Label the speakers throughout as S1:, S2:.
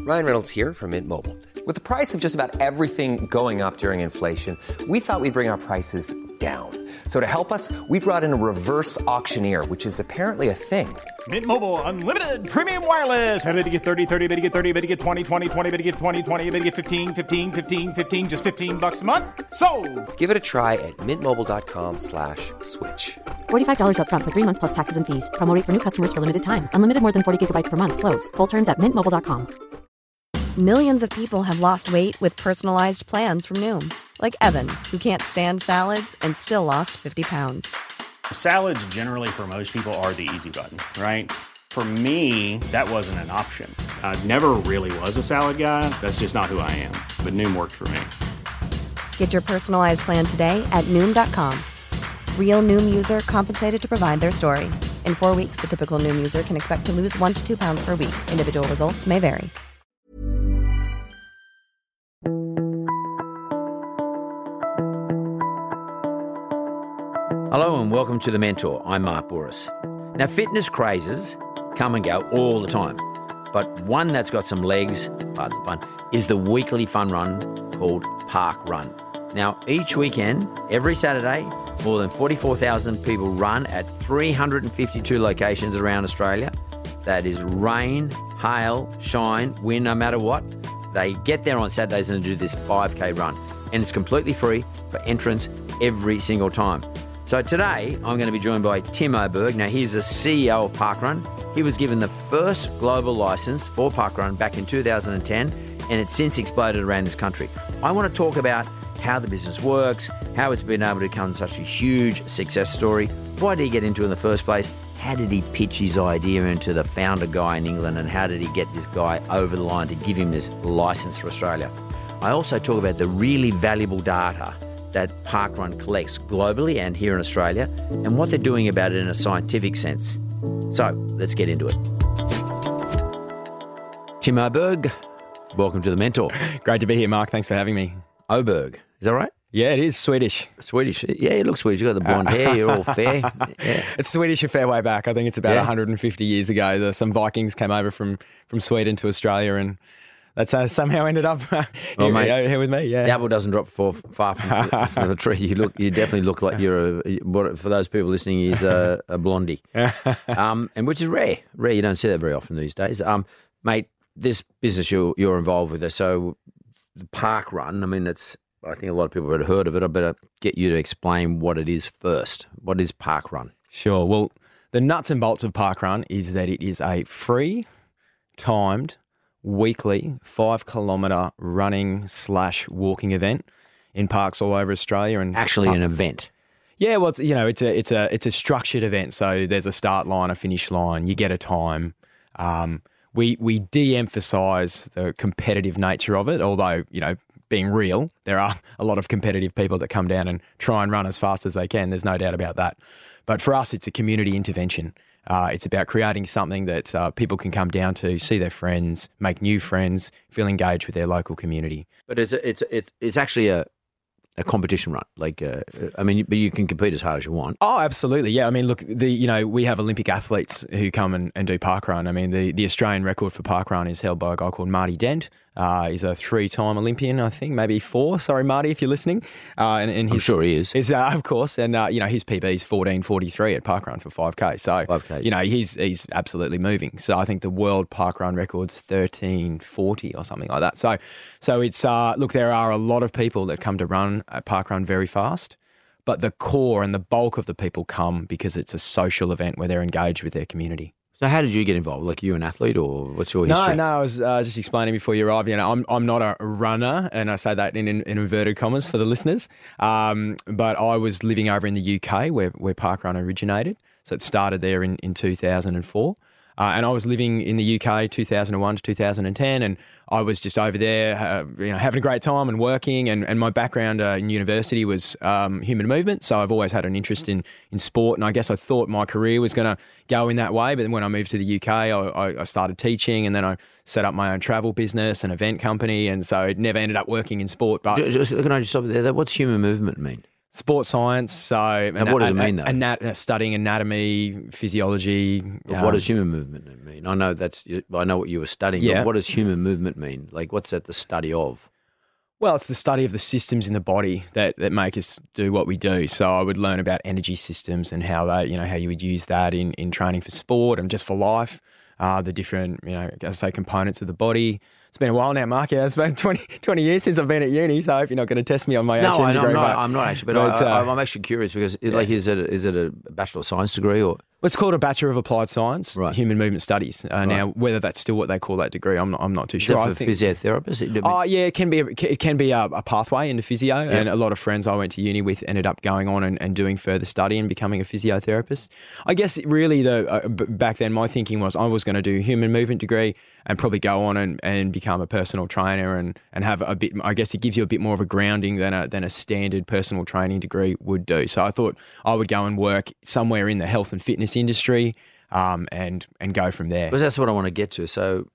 S1: Ryan Reynolds here from Mint Mobile. With the price of just about everything going up during inflation, we thought we'd bring our prices down. So to help us, we brought in a reverse auctioneer, which is apparently a thing.
S2: Mint Mobile Unlimited Premium Wireless. How to get 30, 30, bit to get 30, bit to get 20, 20, 20, bit to get 20, 20, bit to get 15, 15, 15, 15, just $15 a month? Sold!
S1: Give it a try at mintmobile.com/switch.
S3: $45 up front for 3 months plus taxes and fees. Promo rate for new customers for limited time. Unlimited more than 40 gigabytes per month. Slows full terms at mintmobile.com.
S4: Millions of people have lost weight with personalized plans from Noom. Like Evan, who can't stand salads and still lost 50 pounds.
S5: Salads generally for most people are the easy button, right? For me, that wasn't an option. I never really was a salad guy. That's just not who I am. But Noom worked for me.
S4: Get your personalized plan today at Noom.com. Real Noom user compensated to provide their story. In 4 weeks, the typical Noom user can expect to lose 1 to 2 pounds per week. Individual results may vary.
S6: Hello and welcome to The Mentor. I'm Mark Bouris. Now, fitness crazes come and go all the time, but one that's got some legs, pardon the pun, is the weekly fun run called Park Run. Now, each weekend, every Saturday, more than 44,000 people run at 352 locations around Australia. That is rain, hail, shine, wind, no matter what. They get there on Saturdays and do this 5K run, and it's completely free for entrance every single time. So today, I'm going to be joined by Tim Oberg. Now, he's the CEO of Parkrun. He was given the first global license for Parkrun back in 2010, and it's since exploded around this country. I want to talk about how the business works, how it's been able to become such a huge success story. Why did he get into it in the first place? How did he pitch his idea into the founder guy in England, and how did he get this guy over the line to give him this license for Australia? I also talk about the really valuable data that Parkrun collects globally and here in Australia, and what they're doing about it in a scientific sense. So, let's get into it. Tim Oberg, welcome to The Mentor.
S7: Great to be here, Mark. Thanks for having me.
S6: Oberg, is that right?
S7: Yeah, it is Swedish.
S6: Swedish. Yeah, you look Swedish. You've got the blonde hair. You're all fair. Yeah.
S7: It's Swedish a fair way back. I think it's about 150 years ago. Some Vikings came over from Sweden to Australia, and that's somehow ended up here with me. Yeah,
S6: the apple doesn't drop far from the tree. You definitely look like you're for those people listening, he's a blondie, and which is rare. Rare. You don't see that very often these days, mate. This business you're involved with, so the Park Run. I mean, I think a lot of people have heard of it. I better get you to explain what it is first. What is Park Run?
S7: Sure. Well, the nuts and bolts of Park Run is that it is a free, timed, weekly 5-kilometre running/walking event in parks all over Australia. And
S6: actually an event.
S7: Yeah, well, it's a structured event. So there's a start line, a finish line. You get a time. We de-emphasise the competitive nature of it, although being real, there are a lot of competitive people that come down and try and run as fast as they can. There's no doubt about that. But for us, it's a community intervention. It's about creating something that people can come down to, see their friends, make new friends, feel engaged with their local community.
S6: But it's actually a competition run. But you can compete as hard as you want.
S7: Oh, absolutely. Yeah. I mean, look, we have Olympic athletes who come and do parkrun. I mean, the Australian record for parkrun is held by a guy called Marty Dent. He's a 3-time Olympian, I think, maybe 4. Sorry, Marty, if you're listening. And
S6: I'm sure he is.
S7: Of course. And, his PB is 14:43 at parkrun for 5K. So, 5Ks. He's absolutely moving. So I think the world parkrun record's 13:40 or something like that. So it's, look, there are a lot of people that come to run at parkrun very fast. But the core and the bulk of the people come because it's a social event where they're engaged with their community.
S6: So how did you get involved? Like, you an athlete, or what's your history?
S7: No, I was just explaining before you arrived. I'm not a runner, and I say that in inverted commas for the listeners. But I was living over in the UK where Parkrun originated. So it started there in 2004. And I was living in the UK 2001 to 2010, and I was just over there, having a great time and working. And my background in university was human movement, so I've always had an interest in sport. And I guess I thought my career was going to go in that way. But then when I moved to the UK, I started teaching, and then I set up my own travel business and event company. And so it never ended up working in sport. But
S6: can I just stop there? What's human movement mean?
S7: Sports science. So,
S6: And what does it mean, though?
S7: Studying anatomy, physiology.
S6: What does human movement mean? I know what you were studying.
S7: Yeah.
S6: But what does human movement mean? Like, what's that the study of?
S7: Well, it's the study of the systems in the body that make us do what we do. So I would learn about energy systems and how how you would use that in training for sport and just for life. The different, as I say, components of the body. It's been a while now, Mark. Yeah, it's been 20 years since I've been at uni, so I hope you're not going to test me on my HM degree.
S6: No, I'm not actually, but I'm actually curious because, is it a Bachelor of Science degree or?
S7: Well, it's called a Bachelor of Applied Science,
S6: right.
S7: Human Movement Studies. Now, whether that's still what they call that degree, I'm not too
S6: Is
S7: sure.
S6: that for physiotherapists?
S7: Yeah, it can be a pathway into physio, and a lot of friends I went to uni with ended up going on and doing further study and becoming a physiotherapist. I guess really back then my thinking was I was going to do a human movement degree and probably go on and become a personal trainer and have a bit. I guess it gives you a bit more of a grounding than a standard personal training degree would do. So I thought I would go and work somewhere in the health and fitness industry and go from there.
S6: Because that's what I want to get to. So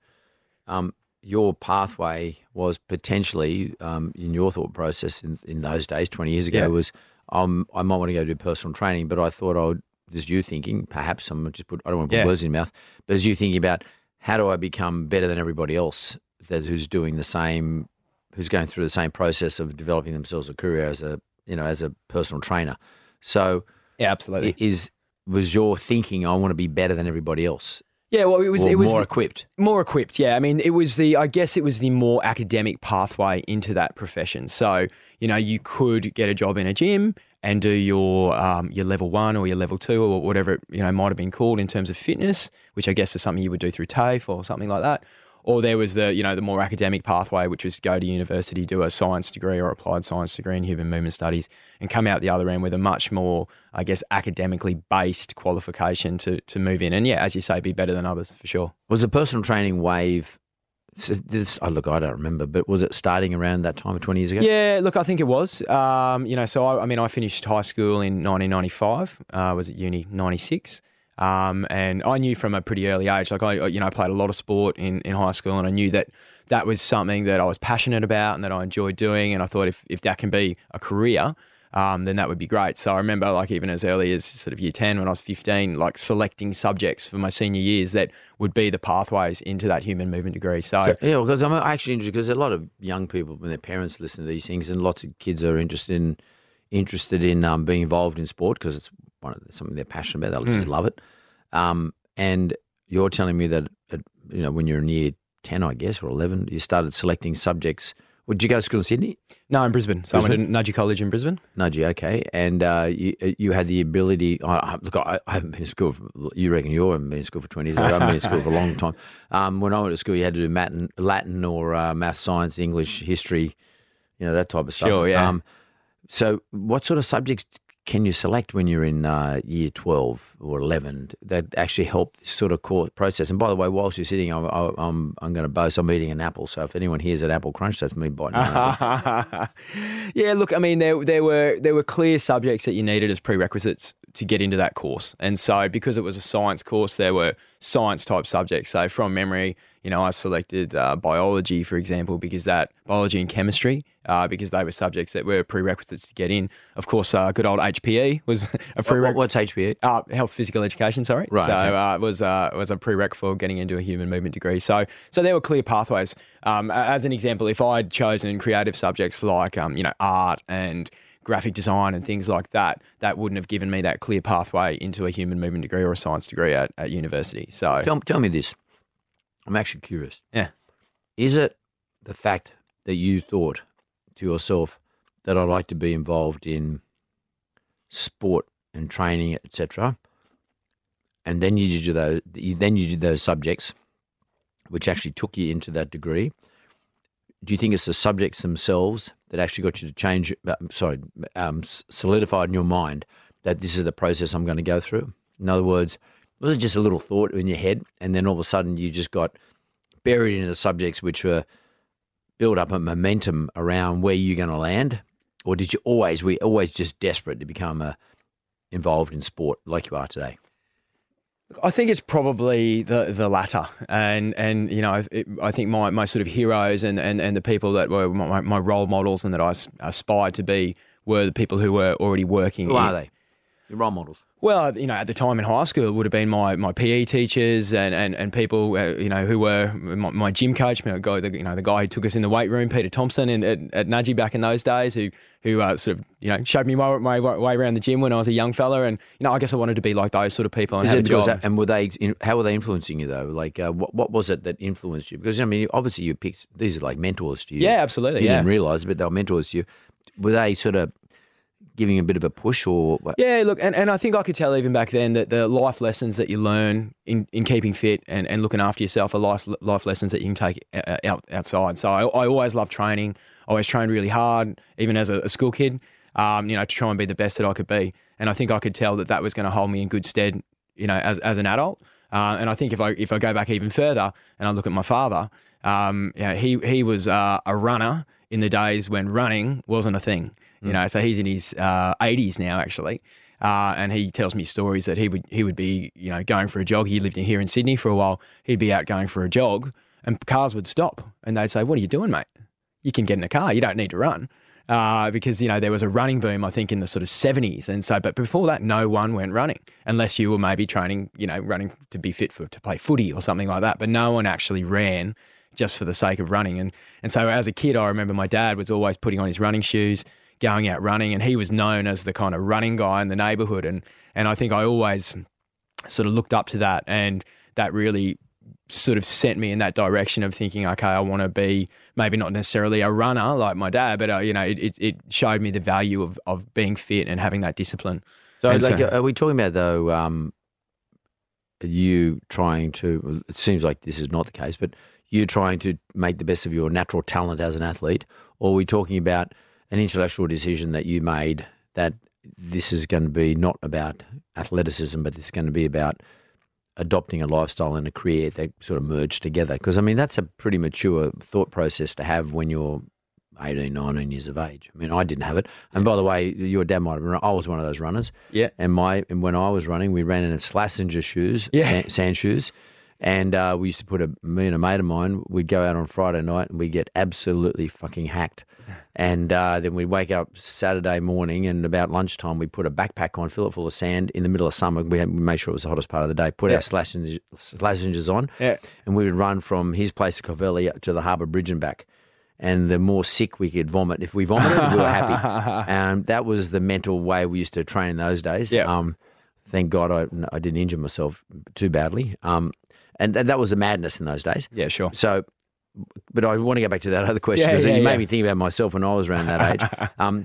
S6: your pathway was potentially, in your thought process in those days, 20 years ago, was I might want to go do personal training, but I thought this is you thinking, perhaps I don't want to put words in your mouth, but as you thinking about how do I become better than everybody else who's doing the same, who's going through the same process of developing themselves a career as a personal trainer. So
S7: yeah, absolutely.
S6: Was your thinking, I want to be better than everybody else?
S7: Yeah, well, it was
S6: more equipped.
S7: More equipped, yeah. I mean, it was the more academic pathway into that profession. So, you could get a job in a gym and do your level 1 or your level 2 or whatever it might have been called in terms of fitness, which I guess is something you would do through TAFE or something like that. Or there was the more academic pathway, which was go to university, do a science degree or applied science degree in human movement studies, and come out the other end with a much more, I guess, academically based qualification to move in. And yeah, as you say, be better than others for sure.
S6: Was the personal training wave? I don't remember, but was it starting around that time of 20 years ago?
S7: Yeah, look, I think it was. So I finished high school in 1995. I was at uni 96. And I knew from a pretty early age, like I played a lot of sport in high school, and I knew that was something that I was passionate about and that I enjoyed doing. And I thought if that can be a career, then that would be great. So I remember even as early as sort of year 10 when I was 15, selecting subjects for my senior years that would be the pathways into that human movement degree. So
S6: because I'm actually interested, because a lot of young people, when their parents listen to these things, and lots of kids are interested in being involved in sport because it's something they're passionate about. They'll just love it. And you're telling me that when you're in year 10, I guess, or 11, you started selecting subjects. Did you go to school in Sydney?
S7: No, in Brisbane. So I went to Nudgee College in Brisbane.
S6: Nudgee, okay. And you had the ability. Look, I haven't been to school. You reckon you haven't been to school for 20 years? I haven't been to school for a long time. When I went to school, you had to do Latin or math, science, English, history, that type of stuff.
S7: Sure, yeah.
S6: So what sort of subjects can you select when you're in year 12 or 11 that actually help this sort of core process? And by the way, whilst you're sitting, I'm going to boast I'm eating an apple. So if anyone hears an apple crunch, that's me biting an apple.
S7: Yeah, look, I mean, there were clear subjects that you needed as prerequisites to get into that course. And so because it was a science course, there were science type subjects. So from memory, I selected biology, for example, biology and chemistry, because they were subjects that were prerequisites to get in. Of course, good old HPE was a prerequisite.
S6: What's HPE?
S7: Health Physical Education, sorry.
S6: Right.
S7: So it was a prereq for getting into a human movement degree. So there were clear pathways. As an example, if I'd chosen creative subjects like art and graphic design and things like that, that wouldn't have given me that clear pathway into a human movement degree or a science degree at university. So
S6: tell me this. I'm actually curious.
S7: Yeah.
S6: Is it the fact that you thought to yourself that I'd like to be involved in sport and training, etc., and then you did those subjects, which actually took you into that degree? Do you think it's the subjects themselves that actually got you to change? Solidified in your mind that this is the process I'm going to go through? In other words, was it just a little thought in your head, and then all of a sudden you just got buried into the subjects which were build up a momentum around where you're going to land? Or were you always just desperate to become involved in sport like you are today?
S7: I think it's probably the latter, and I think my sort of heroes and the people that were my role models and that I aspired to be were the people who were already working.
S6: Who are they? Your role models?
S7: Well, at the time in high school, it would have been my PE teachers and people, who were my gym coach, the guy who took us in the weight room, Peter Thompson, at Nudgee back in those days, who sort of, showed me my way around the gym when I was a young fella. And, I guess I wanted to be like those sort of people and have a job.
S6: And how were they influencing you, though? Like, what was it that influenced you? Because, obviously you picked, these are like mentors to you.
S7: Yeah, absolutely.
S6: You didn't realise, but they were mentors to you. Were they sort of giving a bit of a push or what? Yeah,
S7: look, and I think I could tell even back then that the life lessons that you learn in keeping fit and looking after yourself are life lessons that you can take outside. So I always loved training. I always trained really hard, even as a school kid, to try and be the best that I could be. And I think I could tell that was going to hold me in good stead, as an adult. And I think if I go back even further and I look at my father, he was a runner in the days when running wasn't a thing. So he's in his 80s now, actually, and he tells me stories that he would be, going for a jog. He lived here in Sydney for a while. He'd be out going for a jog, and cars would stop, and they'd say, "What are you doing, mate? You can get in a car. You don't need to run," because there was a running boom, I think, in the sort of 70s, and so. But before that, no one went running unless you were maybe training, running to be fit to play footy or something like that. But no one actually ran just for the sake of running, and so as a kid, I remember my dad was always putting on his running shoes, going out running, and he was known as the kind of running guy in the neighbourhood, and I think I always sort of looked up to that, and that really sort of sent me in that direction of thinking, okay, I want to be maybe not necessarily a runner like my dad, but it showed me the value of being fit and having that discipline.
S6: So, are we talking about though? You trying to? It seems like this is not the case, but you trying to make the best of your natural talent as an athlete, or are we talking about an intellectual decision that you made that this is going to be not about athleticism, but it's going to be about adopting a lifestyle and a career that sort of merge together? Because, that's a pretty mature thought process to have when you're 18, 19 years of age. I didn't have it. And by the way, your dad might have been, I was one of those runners. Yeah. And when I was running, we ran in Slazenger shoes, sand shoes. And we used to put me and a mate of mine, we'd go out on Friday night and we'd get absolutely fucking hacked. And then we'd wake up Saturday morning and about lunchtime we'd put a backpack on, fill it full of sand in the middle of summer. We made sure it was the hottest part of the day, put our Slazengers on, and we would run from his place to Covelli to the Harbour Bridge and back. And the more sick we could vomit. If we vomited, we were happy. And that was the mental way we used to train in those days. Thank God I didn't injure myself too badly. And that was a madness in those days.
S7: Yeah, sure.
S6: So, but I want to go back to that other question because you made me think about myself when I was around that age.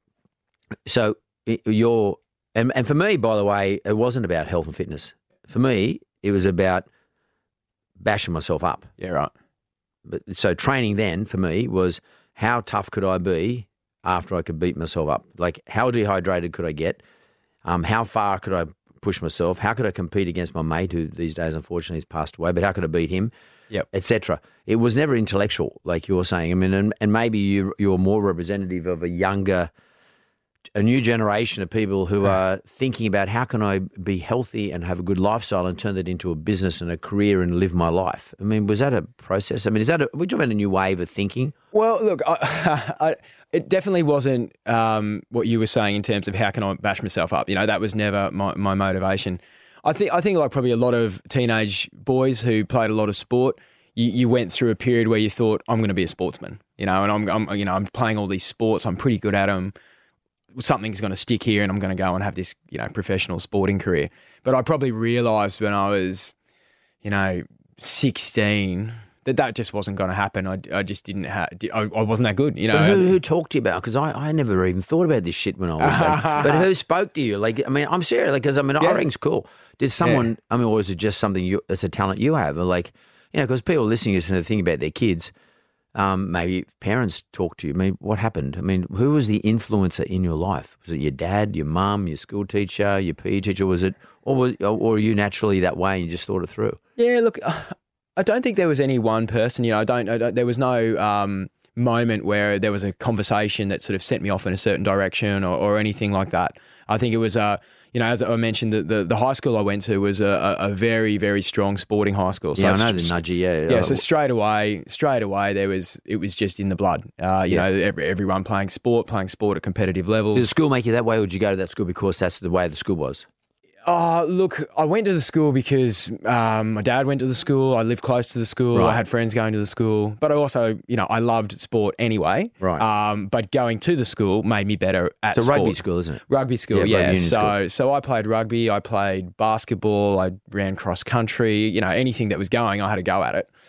S6: So and for me, by the way, it wasn't about health and fitness. For me, it was about bashing myself up.
S7: Yeah, right.
S6: So training then for me was how tough could I be after I could beat myself up? Like how dehydrated could I get? How far could I push myself? How could I compete against my mate who these days unfortunately has passed away, but how could I beat him? Yep. Etc. It was never intellectual, like you're saying. And maybe you're more representative of a new generation of people who are thinking about how can I be healthy and have a good lifestyle and turn that into a business and a career and live my life. Was that a process? Are we talking about a new wave of thinking?
S7: Well, look, it definitely wasn't what you were saying in terms of how can I bash myself up. That was never my motivation. I think like probably a lot of teenage boys who played a lot of sport, you went through a period where you thought, I'm going to be a sportsman, and I'm playing all these sports, I'm pretty good at them. Something's going to stick here and I'm going to go and have this, professional sporting career. But I probably realised when I was, 16 that just wasn't going to happen. I just didn't have, I wasn't that good,
S6: But who talked to you about? Because I never even thought about this shit when I was young. But who spoke to you? I'm serious, because iRunning's cool. Did someone, or was it just something it's a talent you have? Or because people listening to this think about their kids, maybe parents talk to you. What happened? Who was the influencer in your life? Was it your dad, your mum, your school teacher, your PE teacher? Was it, or were you naturally that way and you just thought it through?
S7: Yeah, look, I don't think there was any one person. There was no moment where there was a conversation that sort of sent me off in a certain direction or anything like that. I think it was, as I mentioned, the high school I went to was a very, very strong sporting high school. So
S6: I know the Nudgee, yeah.
S7: Yeah, so straight away, it was just in the blood. Everyone playing sport at competitive levels.
S6: Did the school make you that way, or did you go to that school because that's the way the school was?
S7: Look, I went to the school because my dad went to the school. I lived close to the school.
S6: Right.
S7: I had friends going to the school. But I also, I loved sport anyway.
S6: Right.
S7: But going to the school made me better at sport.
S6: It's a rugby school, isn't it?
S7: Rugby school,
S6: Yeah, rugby
S7: yeah.
S6: union
S7: So I played rugby. I played basketball. I ran cross country. Anything that was going, I had to go at it.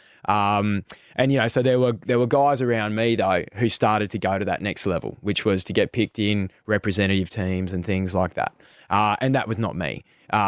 S7: So there were guys around me though who started to go to that next level, which was to get picked in representative teams and things like that. And that was not me.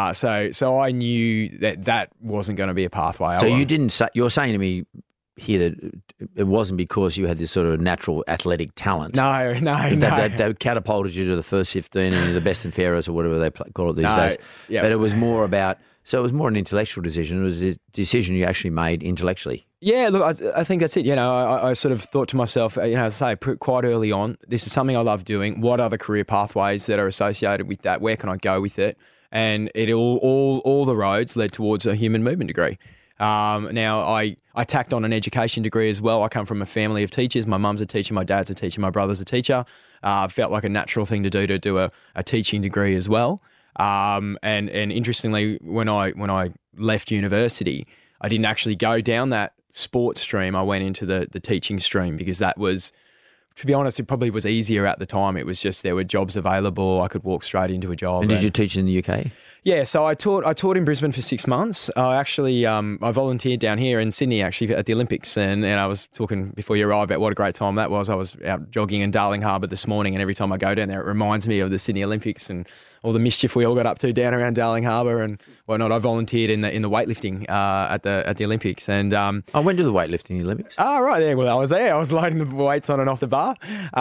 S7: So I knew that wasn't going to be a pathway.
S6: So you're saying to me here that it wasn't because you had this sort of natural athletic talent.
S7: No.
S6: That catapulted you to the first 15 and you're the best and fairest or whatever they call it these days.
S7: Yeah.
S6: But it was more about. So it was more an intellectual decision. It was a decision you actually made intellectually.
S7: Yeah, look, I think that's it. I sort of thought to myself, as I say, quite early on, this is something I love doing. What are the career pathways that are associated with that? Where can I go with it? And it all the roads led towards a human movement degree. Now, I tacked on an education degree as well. I come from a family of teachers. My mum's a teacher, my dad's a teacher, my brother's a teacher. Felt like a natural thing to do a teaching degree as well. And interestingly, when I left university, I didn't actually go down that sports stream. I went into the teaching stream because that was, to be honest, it probably was easier at the time. It was just there were jobs available. I could walk straight into a job.
S6: And did you teach in the UK?
S7: Yeah, so I taught in Brisbane for 6 months. I actually I volunteered down here in Sydney actually at the Olympics, and I was talking before you arrived about what a great time that was. I was out jogging in Darling Harbour this morning, and every time I go down there, it reminds me of the Sydney Olympics and all the mischief we all got up to down around Darling Harbour and whatnot. I volunteered in the weightlifting at the Olympics, and
S6: I went to the weightlifting Olympics.
S7: Oh right, yeah. Well, I was there. I was loading the weights on and off the bar.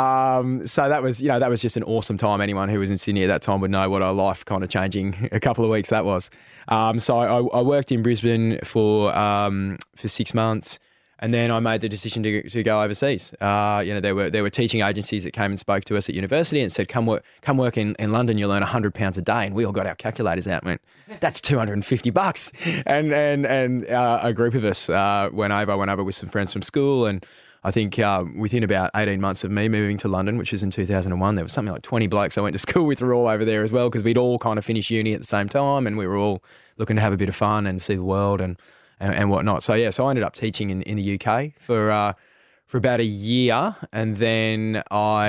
S7: So that was just an awesome time. Anyone who was in Sydney at that time would know what a life kind of changing a couple of weeks that was. So I worked in Brisbane for 6 months. And then I made the decision to go overseas. There were teaching agencies that came and spoke to us at university and said, come work in London, you'll earn £100 a day. And we all got our calculators out and went, that's $250. And a group of us went over with some friends from school. And I think within about 18 months of me moving to London, which was in 2001, there was something like 20 blokes I went to school with were all over there as well, because we'd all kind of finished uni at the same time and we were all looking to have a bit of fun and see the world and whatnot. So I ended up teaching in the UK for about a year, and then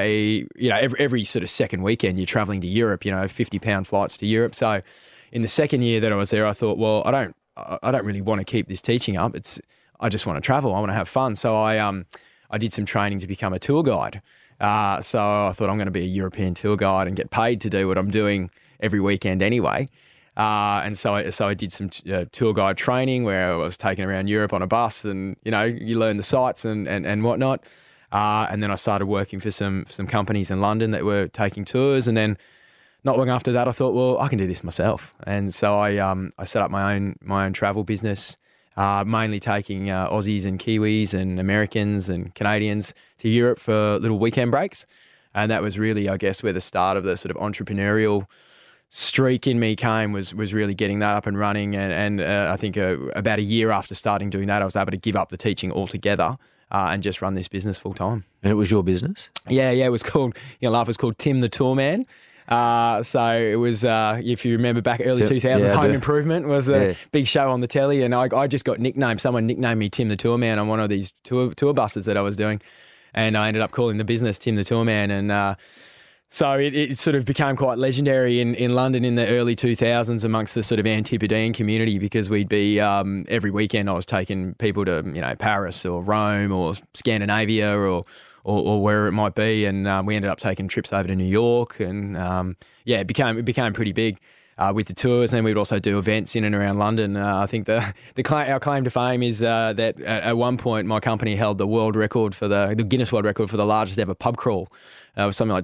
S7: every sort of second weekend you're travelling to Europe, £50 flights to Europe. So in the second year that I was there, I thought, well, I don't really want to keep this teaching up. I just want to travel. I want to have fun. So I did some training to become a tour guide. So I thought I'm going to be a European tour guide and get paid to do what I'm doing every weekend anyway. And so I did some tour guide training where I was taken around Europe on a bus, and you learn the sights and whatnot. And then I started working for some companies in London that were taking tours, and then not long after that I thought, well, I can do this myself. And so I set up my own travel business, mainly taking Aussies and Kiwis and Americans and Canadians to Europe for little weekend breaks. And that was really, I guess, where the start of the sort of entrepreneurial streak in me came, was really getting that up and running. And I think about a year after starting doing that, I was able to give up the teaching altogether and just run this business full time.
S6: And it was your business?
S7: Yeah. It was called, it was called Tim the Tour Man. So it was, if you remember back early 2000s, Home Improvement was a big show on the telly. And I just got nicknamed, someone nicknamed me Tim the Tour Man on one of these tour buses that I was doing. And I ended up calling the business Tim the Tour Man. And so it sort of became quite legendary in London in the early 2000s amongst the sort of Antipodean community, because we'd be, every weekend I was taking people to, Paris or Rome or Scandinavia or where it might be. And we ended up taking trips over to New York. And it became pretty big with the tours. And we'd also do events in and around London. I think our claim to fame is that at one point my company held the world record for the Guinness World Record for the largest ever pub crawl. It was something like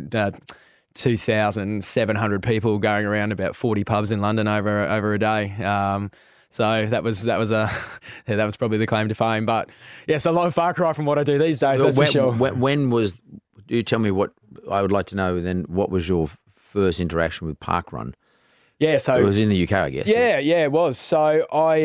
S7: 2,700 people going around about 40 pubs in London over a day. So that was probably the claim to fame. But yes, a lot of far cry from what I do these days. That's for sure.
S6: When was? Do you tell me what I would like to know? Then what was your first interaction with Parkrun?
S7: Yeah, so
S6: It was in the UK, I guess.
S7: Yeah, it was. So I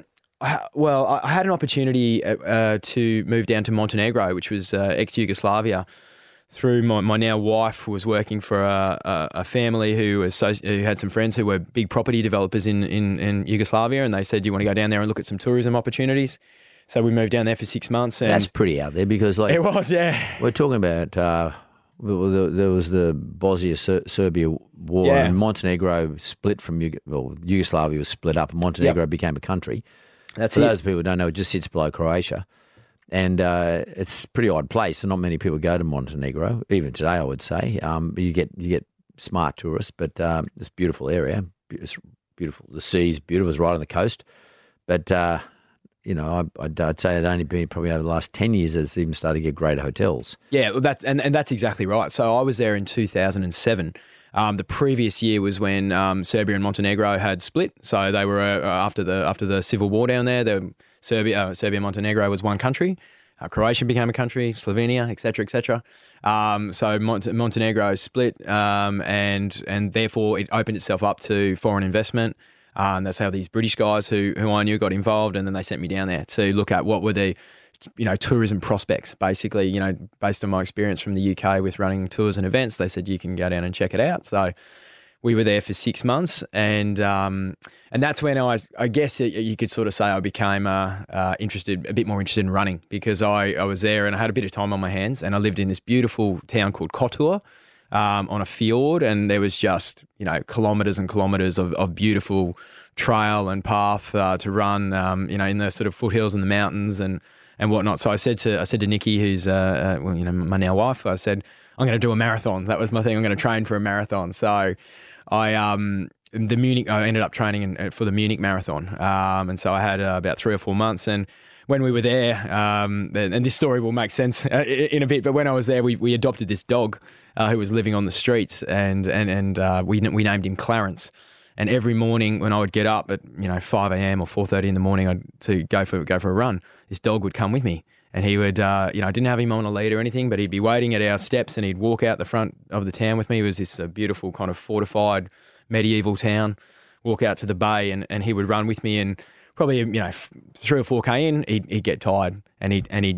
S7: had an opportunity to move down to Montenegro, which was ex-Yugoslavia, through my now wife, who was working for a family who had some friends who were big property developers in Yugoslavia, and they said, "Do you want to go down there and look at some tourism opportunities?" So we moved down there for 6 months. And
S6: That's pretty out there because, like,
S7: it was, yeah.
S6: We're talking about there was the Bosnia-Serbia war,
S7: Yeah.
S6: and Montenegro split from Yugoslavia was split up, and Montenegro became a country.
S7: That's
S6: For
S7: it.
S6: those people who don't know, it just sits below Croatia. And it's a pretty odd place, and not many people go to Montenegro, even today, I would say. You get smart tourists, but it's a beautiful area. It's beautiful. The sea's beautiful. It's right on the coast. But, I'd say it'd only been probably over the last 10 years that it's even started to get greater hotels.
S7: Yeah, well, that's exactly right. So I was there in 2007. The previous year was when Serbia and Montenegro had split. So they were after the civil war down there. Serbia and Montenegro was one country. Croatia became a country, Slovenia, etc., etc. So Montenegro split, and therefore it opened itself up to foreign investment. That's how these British guys who I knew got involved, and then they sent me down there to look at what were the tourism prospects. Basically, based on my experience from the UK with running tours and events, they said you can go down and check it out. So we were there for 6 months, and that's when I guess you could sort of say I became a bit more interested in running, because I was there and I had a bit of time on my hands, and I lived in this beautiful town called Kotor on a fjord, and there was just kilometres and kilometres of beautiful trail and path to run, in the sort of foothills and the mountains and whatnot. So I said to Nikki, who's my now wife, I said, I'm going to do a marathon. That was my thing. I'm going to train for a marathon. So I ended up training for the Munich Marathon, and so I had about 3 or 4 months. And when we were there, and this story will make sense in a bit, but when I was there, we adopted this dog who was living on the streets, and we named him Clarence. And every morning when I would get up at 5 a.m. or 4:30 in the morning to go for a run, this dog would come with me. And he would, I didn't have him on a lead or anything, but he'd be waiting at our steps, and he'd walk out the front of the town with me. It was this beautiful kind of fortified medieval town. Walk out to the bay, and he would run with me. And probably 3 or 4K in, he'd get tired, and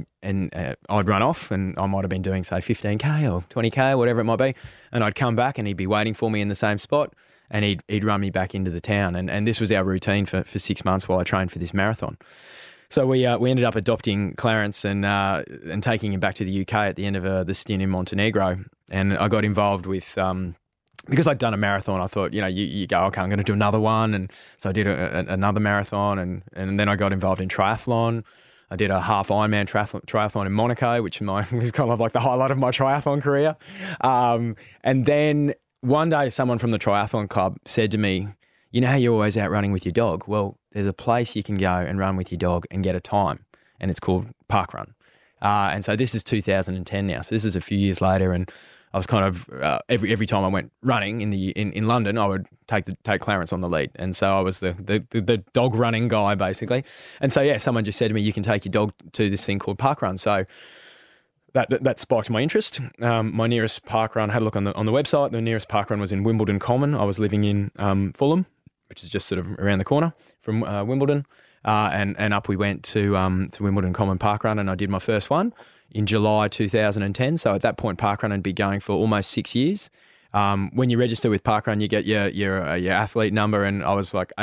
S7: I'd run off, and I might have been doing say 15K or 20K or whatever it might be, and I'd come back, and he'd be waiting for me in the same spot, and he'd run me back into the town. And this was our routine for 6 months while I trained for this marathon. So we ended up adopting Clarence and taking him back to the UK at the end of the stint in Montenegro. And I got involved with, because I'd done a marathon, I thought, you go, okay, I'm going to do another one. And so I did another marathon, and then I got involved in triathlon. I did a half Ironman triathlon in Monaco, which was kind of like the highlight of my triathlon career. And then one day someone from the triathlon club said to me, you know how you're always out running with your dog? Well, there's a place you can go and run with your dog and get a time, and it's called Parkrun. And so this is 2010 now. So this is a few years later, and I was kind of every time I went running in London, I would take Clarence on the lead, and so I was the dog running guy basically. And so someone just said to me, you can take your dog to this thing called Parkrun. So that sparked my interest. My nearest parkrun, I had a look on the website. The nearest parkrun was in Wimbledon Common. I was living in Fulham, which is just sort of around the corner from Wimbledon. And up we went to Wimbledon Common Parkrun, and I did my first one in July 2010. So at that point, Parkrun had been going for almost 6 years. When you register with Parkrun, you get your athlete number, and I was like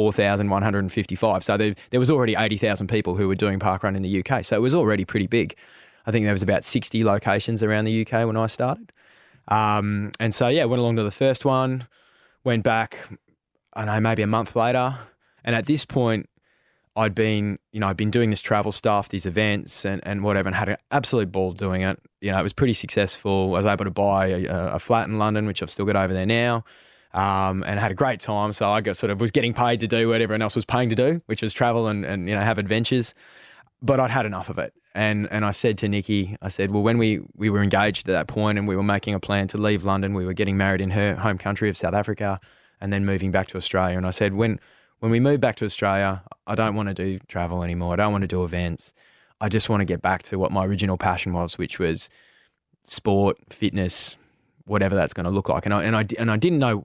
S7: 84,155. So there was already 80,000 people who were doing Parkrun in the UK. So it was already pretty big. I think there was about 60 locations around the UK when I started. And so, went along to the first one, went back, I don't know, maybe a month later. And at this point, I'd been doing this travel stuff, these events and whatever, and had an absolute ball doing it. It was pretty successful. I was able to buy a flat in London, which I've still got over there now, and had a great time. So I was getting paid to do what everyone else was paying to do, which was travel and have adventures. But I'd had enough of it. And I said to Nikki, I said, well, when we were engaged at that point and we were making a plan to leave London, we were getting married in her home country of South Africa and then moving back to Australia. And I said, when we move back to Australia, I don't want to do travel anymore. I don't want to do events. I just want to get back to what my original passion was, which was sport, fitness, whatever that's going to look like. And I didn't know what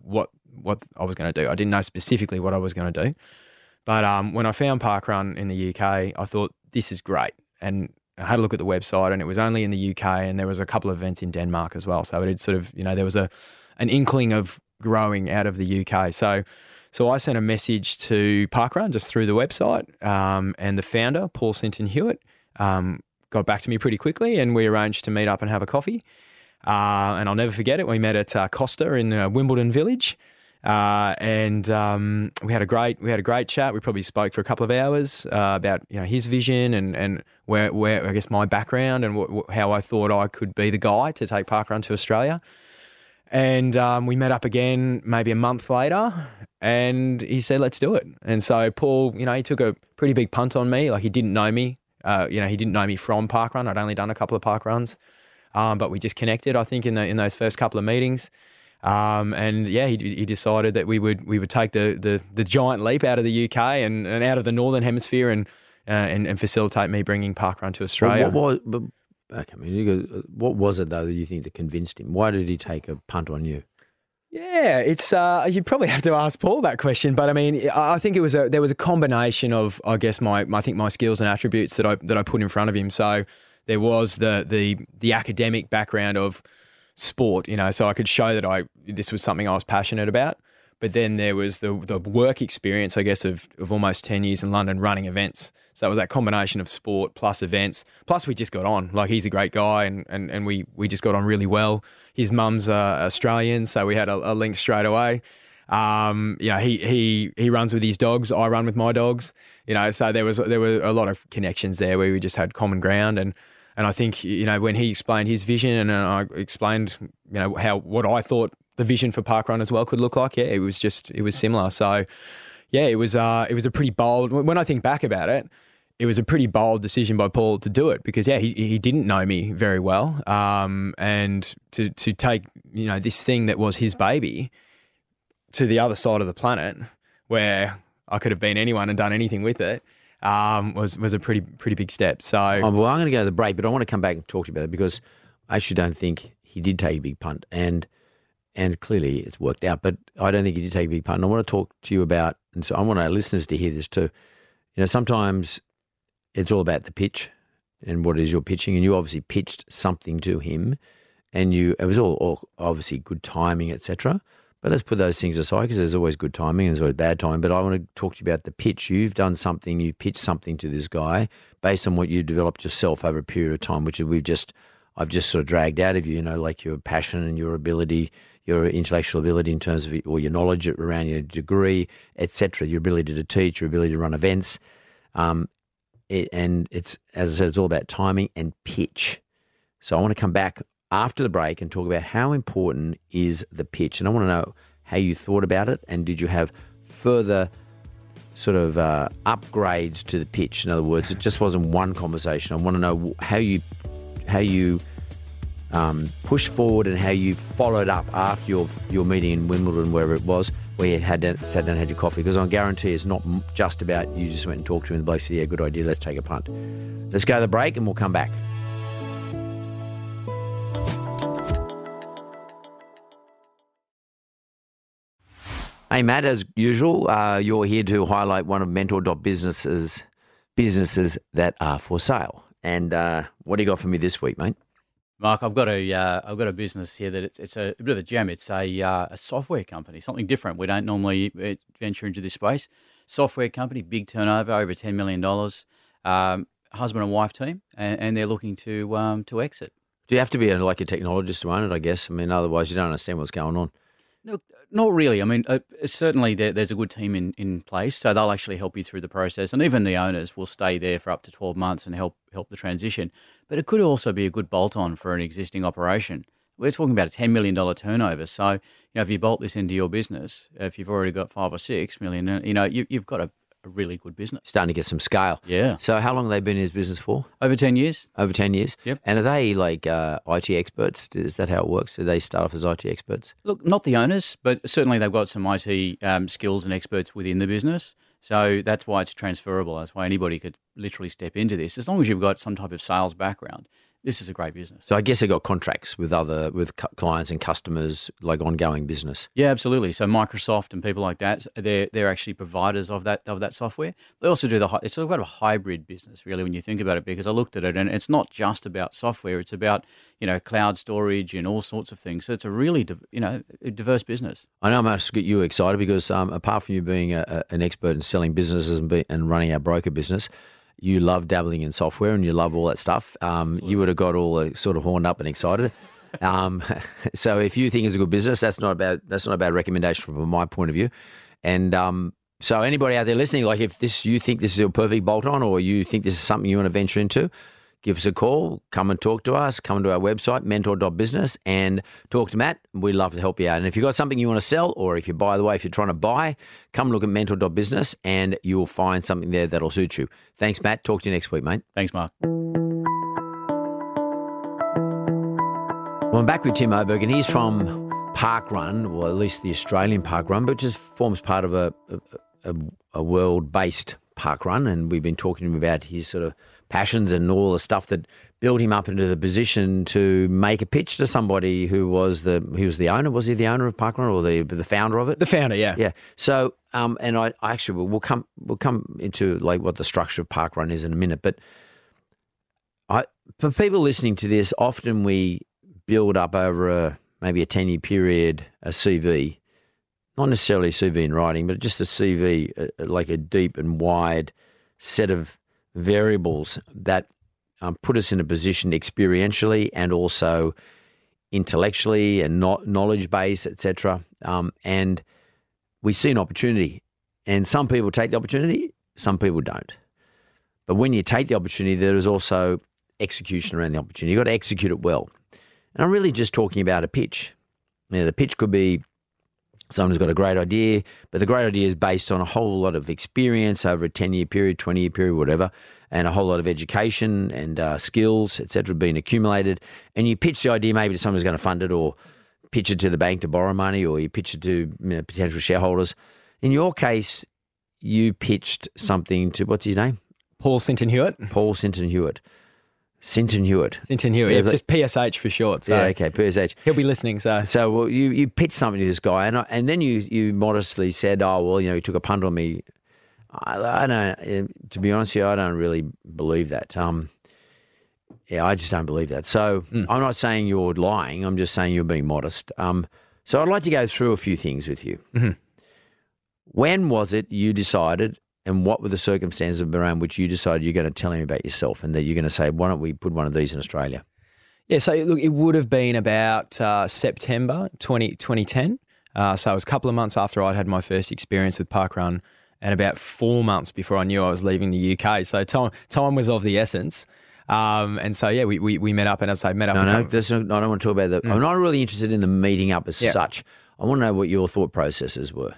S7: what I was going to do. I didn't know specifically what I was going to do. But when I found Parkrun in the UK, I thought, this is great. And I had a look at the website, and it was only in the UK, and there was a couple of events in Denmark as well. So it had sort of, there was an inkling of growing out of the UK. So I sent a message to Parkrun just through the website, and the founder, Paul Sinton Hewitt, got back to me pretty quickly, and we arranged to meet up and have a coffee. And I'll never forget it. We met at Costa in Wimbledon Village. And we had a great chat. We probably spoke for a couple of hours about his vision and where I guess my background and how I thought I could be the guy to take Parkrun to Australia. And we met up again maybe a month later, and he said, "Let's do it." And so Paul, he took a pretty big punt on me. Like, he didn't know me. He didn't know me from Parkrun. I'd only done a couple of Parkruns, but we just connected, I think, in those first couple of meetings. And yeah, he decided that we would take the giant leap out of the UK and out of the Northern Hemisphere and facilitate me bringing Parkrun to Australia.
S6: What was it though that you think that convinced him? Why did he take a punt on you?
S7: Yeah, it's you'd probably have to ask Paul that question, but I mean, I think there was a combination of, I guess, my skills and attributes that I put in front of him. So there was the academic background of sport, so I could show that this was something I was passionate about. But then there was the work experience, I guess, of almost 10 years in London running events. So it was that combination of sport plus events. Plus we just got on. Like, he's a great guy, and we just got on really well. His mum's Australian, so we had a link straight away. He runs with his dogs. I run with my dogs. So there were a lot of connections there where we just had common ground. And I think, when he explained his vision and I explained, what I thought the vision for Parkrun as well could look like, it was similar. So yeah, it was a pretty bold, when I think back about it, it was a pretty bold decision by Paul to do it because, yeah, he didn't know me very well. And to take, this thing that was his baby to the other side of the planet where I could have been anyone and done anything with it, was a pretty big step. So,
S6: well, I'm going to go to the break, but I want to come back and talk to you about it because I actually don't think he did take a big punt, and clearly it's worked out. But I don't think he did take a big punt. And I want to talk to you about, and so I want our listeners to hear this too. Sometimes it's all about the pitch and what it is you're pitching, and you obviously pitched something to him, and it was all obviously good timing, etc. But let's put those things aside because there's always good timing and there's always bad timing. But I want to talk to you about the pitch. You've done something, you pitched something to this guy based on what you developed yourself over a period of time, which I've just sort of dragged out of you, like your passion and your ability, your intellectual ability in terms of or your knowledge around your degree, etc., your ability to teach, your ability to run events. And it's, as I said, it's all about timing and pitch. So I want to come back after the break and talk about how important is the pitch. And I want to know how you thought about it, and did you have further sort of upgrades to the pitch? In other words, it just wasn't one conversation. I want to know how you pushed forward and how you followed up after your meeting in Wimbledon, wherever it was, where you sat down and had your coffee. Because I guarantee it's not just about you just went and talked to him and the bloke said, yeah, good idea, let's take a punt. Let's go to the break and we'll come back. Hey, Matt, as usual, you're here to highlight one of Mentor.business's businesses that are for sale. And what do you got for me this week, mate?
S8: Mark, I've got a business here that it's a bit of a gem. It's a software company, something different. We don't normally venture into this space. Software company, big turnover, over $10 million. Husband and wife team, and they're looking to exit. Do
S6: you have to be like a technologist to own it? I guess. I mean, otherwise you don't understand what's going on.
S8: No, not really. I mean, certainly there's a good team in place, so they'll actually help you through the process, and even the owners will stay there for up to 12 months and help the transition. But it could also be a good bolt-on for an existing operation. We're talking about a $10 million turnover, so if you bolt this into your business, if you've already got 5 or 6 million, you've got a really good business.
S6: Starting to get some scale.
S8: Yeah.
S6: So how long have they been in this business for?
S8: Over 10 years.
S6: Over 10 years?
S8: Yep.
S6: And are they like IT experts? Is that how it works? Do they start off as IT experts?
S8: Look, not the owners, but certainly they've got some IT skills and experts within the business. So that's why it's transferable. That's why anybody could literally step into this. As long as you've got some type of sales background, this is a great business.
S6: So I guess they got contracts with clients and customers, like ongoing business.
S8: Yeah, absolutely. So Microsoft and people like that, they're actually providers of that software. They also do it's sort of a hybrid business, really, when you think about it, because I looked at it and it's not just about software. It's about, cloud storage and all sorts of things. So it's a really, a diverse business.
S6: I know I must get you excited because apart from you being an expert in selling businesses and running our broker business, you love dabbling in software and you love all that stuff. You would have got all sort of horned up and excited. So if you think it's a good business, that's not a bad recommendation from my point of view. And so anybody out there listening, like if you think this is a perfect bolt-on or you think this is something you want to venture into, give us a call, come and talk to us, come to our website, mentor.business, and talk to Matt. We'd love to help you out. And if you've got something you want to sell, or if you're trying to buy, come look at mentor.business and you'll find something there that'll suit you. Thanks, Matt. Talk to you next week, mate.
S8: Thanks, Mark.
S6: Well, I'm back with Tim Oberg, and he's from Parkrun, or at least the Australian Parkrun, but just forms part of a world-based Parkrun, and we've been talking to him about his sort of passions and all the stuff that built him up into the position to make a pitch to somebody who was the owner. Was he the owner of Parkrun or the founder of it?
S7: The founder, yeah.
S6: Yeah. So, and I actually we'll come into like what the structure of Parkrun is in a minute. But for people listening to this, often we build up over maybe a 10-year period a CV, not necessarily a CV in writing, but just a CV, like a deep and wide set of variables that put us in a position experientially and also intellectually and knowledge base, etc. And we see an opportunity, and some people take the opportunity, some people don't. But when you take the opportunity, there is also execution around the opportunity. You've got to execute it well. And I'm really just talking about a pitch. The pitch could be someone who's got a great idea, but the great idea is based on a whole lot of experience over a 10-year period, 20-year period, whatever, and a whole lot of education and skills, et cetera, being accumulated. And you pitch the idea maybe to someone who's going to fund it, or pitch it to the bank to borrow money, or you pitch it to potential shareholders. In your case, you pitched something to, what's his name?
S7: Paul Sinton-Hewitt.
S6: Paul Sinton-Hewitt. Sinton-Hewitt.
S7: Sinton-Hewitt, yeah, just PSH for short. So
S6: yeah, okay, PSH.
S7: He'll be listening.
S6: So well, you pitched something to this guy, and then you modestly said, "Oh well, he took a punt on me." I don't. To be honest with you, I don't really believe that. Yeah, I just don't believe that. So I'm not saying you're lying. I'm just saying you're being modest. So I'd like to go through a few things with you.
S7: Mm-hmm.
S6: When was it you decided? And what were the circumstances around which you decided you're going to tell him about yourself and that you're going to say, why don't we put one of these in Australia?
S7: Yeah, so look, it would have been about September 2010. So it was a couple of months after I'd had my first experience with Parkrun and about 4 months before I knew I was leaving the UK. So time was of the essence. And so, yeah, we met up, and as I met up.
S6: No, I don't want to talk about that. I'm not really interested in the meeting up as such. I want to know what your thought processes were.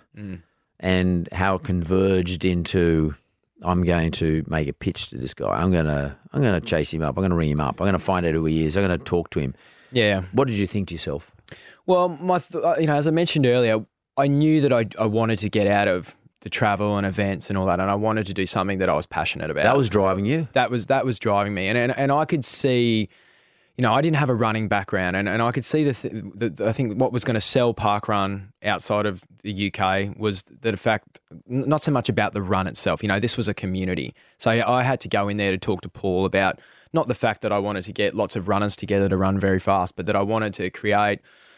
S6: And how it converged into, I'm going to make a pitch to this guy. I'm going to chase him up. I'm going to ring him up. I'm going to find out who he is. I'm going to talk to him.
S7: Yeah.
S6: What did you think to yourself?
S7: Well, as I mentioned earlier, I knew that I wanted to get out of the travel and events and all that, and I wanted to do something that I was passionate about.
S6: That was driving you?
S7: That was driving me, and I could see. I didn't have a running background, and I could see I think what was going to sell Parkrun outside of the UK was the fact, not so much about the run itself. This was a community. So I had to go in there to talk to Paul about not the fact that I wanted to get lots of runners together to run very fast, but that I wanted to create,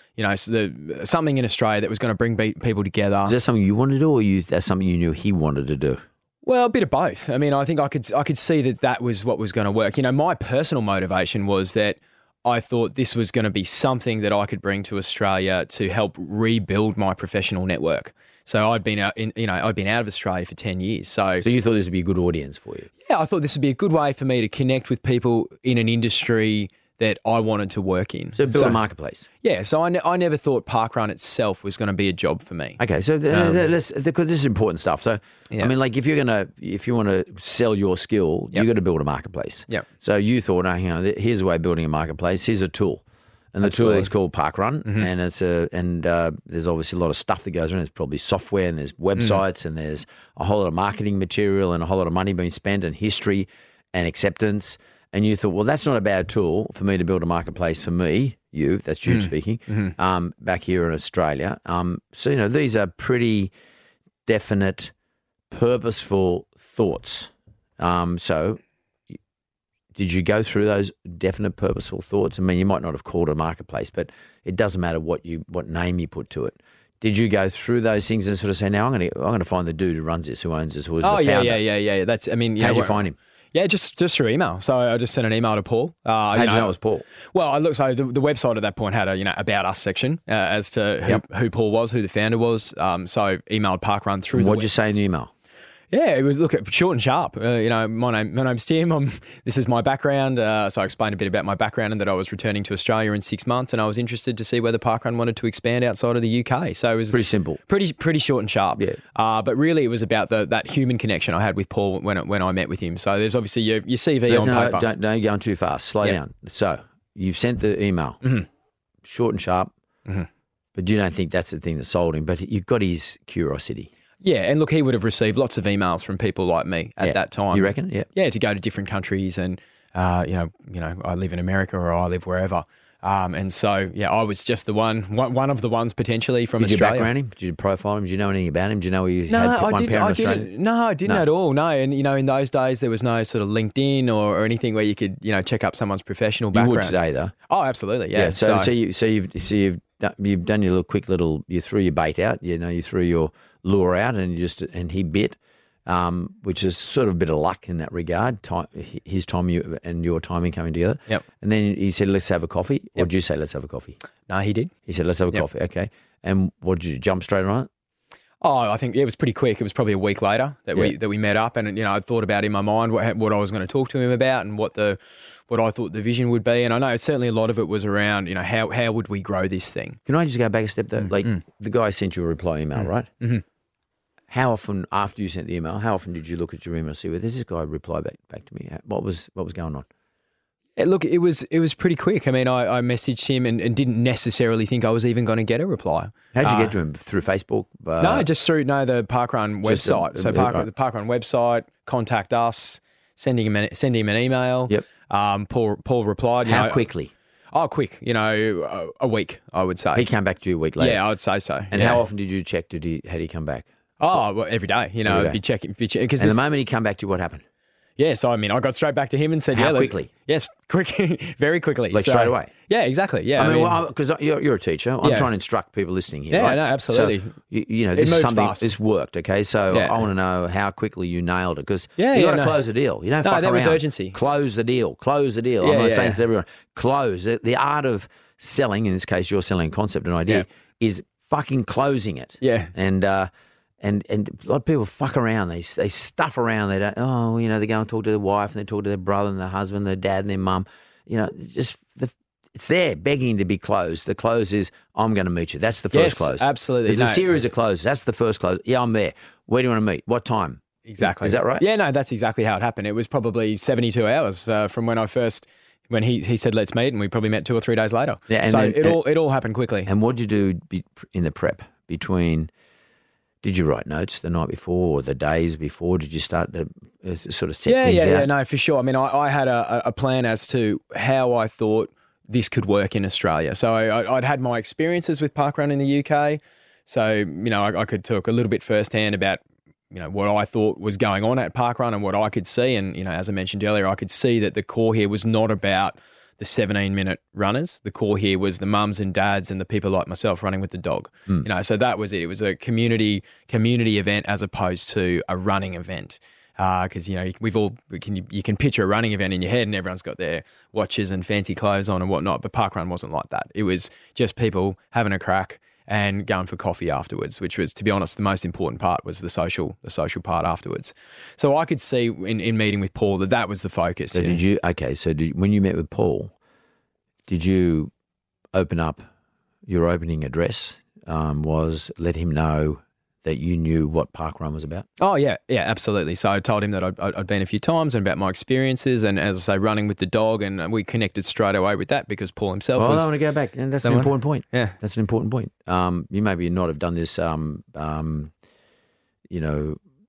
S7: something in Australia that was going to bring people together.
S6: Is that something you wanted to do, or that's something you knew he wanted to do?
S7: Well, a bit of both. I mean, I think I could see that was what was going to work. My personal motivation was that I thought this was going to be something that I could bring to Australia to help rebuild my professional network. So I'd been out of Australia for 10 years. So
S6: you thought this would be a good audience for you?
S7: Yeah, I thought this would be a good way for me to connect with people in an industry that I wanted to work in.
S6: So build a marketplace.
S7: Yeah, so I never thought Parkrun itself was going to be a job for me.
S6: Okay, so because this is important stuff. So I mean, like if you want to sell your skill, you got to build a marketplace.
S7: Yeah.
S6: So you thought, here's a way of building a marketplace. Here's a tool, and the tool is called Parkrun, and there's obviously a lot of stuff that goes around. There's probably software, and there's websites, and there's a whole lot of marketing material, and a whole lot of money being spent, and history, and acceptance. and you thought, well, that's not a bad tool for me to build a marketplace for me, that's you speaking, back here in Australia. So, these are pretty definite, purposeful thoughts. So did you go through those definite, purposeful thoughts? I mean, you might not have called it a marketplace, but it doesn't matter what name you put to it. Did you go through those things and sort of say, now I'm going to find the dude who runs this, who owns this, who is the founder?
S7: Yeah. That's, I mean,
S6: how'd you find him?
S7: Yeah, just through email. So I just sent an email to Paul.
S6: How'd you know it was Paul?
S7: Well, I looked. So the website at that point had a about us section as to who Paul was, who the founder was. So I emailed Parkrun through.
S6: What'd you say in the email?
S7: Yeah, it was short and sharp. My name's Tim. This is my background. So I explained a bit about my background and that I was returning to Australia in 6 months, and I was interested to see whether Parkrun wanted to expand outside of the UK. So it was
S6: pretty simple,
S7: pretty short and sharp.
S6: Yeah.
S7: But really, it was about that human connection I had with Paul when I met with him. So there's obviously your CV on paper.
S6: Don't go on too fast. Slow down. So you've sent the email, short and sharp, but you don't think that's the thing that sold him. But you've got his curiosity.
S7: Yeah, and look, he would have received lots of emails from people like me at that time.
S6: You reckon? Yeah.
S7: Yeah, to go to different countries, and I live in America or I live wherever, and so I was just the one of the ones potentially from Australia.
S6: Did you background him? Did you profile him? Did you know anything about him? Did you know he had one parent in Australia?
S7: No, I didn't at all. No, and in those days there was no sort of LinkedIn or anything where you could check up someone's professional background.
S6: You would today, though.
S7: Oh, absolutely. Yeah.
S6: So you've done you threw your bait out. You threw your lure out, and he bit, which is sort of a bit of luck in that regard. His time and your timing coming together.
S7: Yep.
S6: And then he said, "Let's have a coffee." Or did you say, "Let's have a coffee"?
S7: No, he did.
S6: He said, "Let's have a coffee." Okay. And what did you jump straight on it?
S7: Oh, I think it was pretty quick. It was probably a week later that we met up, and I thought about in my mind what I was going to talk to him about and what I thought the vision would be. And I know certainly a lot of it was around how would we grow this thing.
S6: Can I just go back a step though? The guy sent you a reply email, right? Mm-hmm. How often after you sent the email? How often did you look at your email and see, well, there's this guy reply back to me? What was going on?
S7: Yeah, look, it was pretty quick. I mean, I messaged him and didn't necessarily think I was even going to get a reply.
S6: How'd you get to him? Through Facebook?
S7: No, just through the Parkrun website. The Parkrun website, contact us, send him an email.
S6: Yep.
S7: Paul replied.
S6: How quickly?
S7: Oh, quick. A week, I would say.
S6: He came back to you a week later?
S7: Yeah, I would say so.
S6: And how often did you check? Had he come back?
S7: Oh, well, every day. Every day. Be checking. And
S6: the moment he come back to you, what happened?
S7: Yeah, so I got straight back to him and said,
S6: how quickly?
S7: Yes, quick, very quickly.
S6: Straight away?
S7: Yeah, exactly. Yeah,
S6: I mean, because you're a teacher. I'm trying to instruct people listening here, right?
S7: No, absolutely.
S6: So, this is something, this worked, okay? So I want to know how quickly you nailed it, because you got to close the deal. You don't fuck around.
S7: There was urgency.
S6: Close the deal. I'm not saying this to everyone. Close. The art of selling, in this case, you're selling a concept, an idea, is fucking closing it.
S7: Yeah.
S6: And a lot of people fuck around. They stuff around. They don't. They go and talk to their wife, and they talk to their brother and their husband, their dad and their mum. It's there begging to be closed. The close is, I'm going to meet you. That's the first close.
S7: Absolutely.
S6: There's a series of closes. That's the first close. Yeah, I'm there. Where do you want to meet? What time?
S7: Exactly.
S6: Is that right?
S7: Yeah, no, that's exactly how it happened. It was probably 72 hours from when he said let's meet, and we probably met 2 or 3 days later. Yeah, and so it all happened quickly.
S6: And what did you do in the prep between? Did you write notes the night before or the days before? Did you start to sort of set things out?
S7: Yeah, no, for sure. I mean, I had a plan as to how I thought this could work in Australia. So I'd had my experiences with Parkrun in the UK. So, I could talk a little bit firsthand about, what I thought was going on at Parkrun and what I could see. And, as I mentioned earlier, I could see that the core here was not about the 17-minute runners. The core here was the mums and dads and the people like myself running with the dog. So that was it. It was a community event as opposed to a running event. Because you can picture a running event in your head and everyone's got their watches and fancy clothes on and whatnot. But Parkrun wasn't like that. It was just people having a crack and going for coffee afterwards, which was, to be honest, the most important part was the social part afterwards. So I could see in meeting with Paul that was the focus.
S6: So when you met with Paul, did you open up your opening address? Was let him know that you knew what Parkrun was about?
S7: Oh, yeah, absolutely. So I told him that I'd been a few times and about my experiences and, as I say, running with the dog, and we connected straight away with that because Paul himself was...
S6: I want to go back, and that's an important point. Yeah. That's an important point. You maybe not have done this,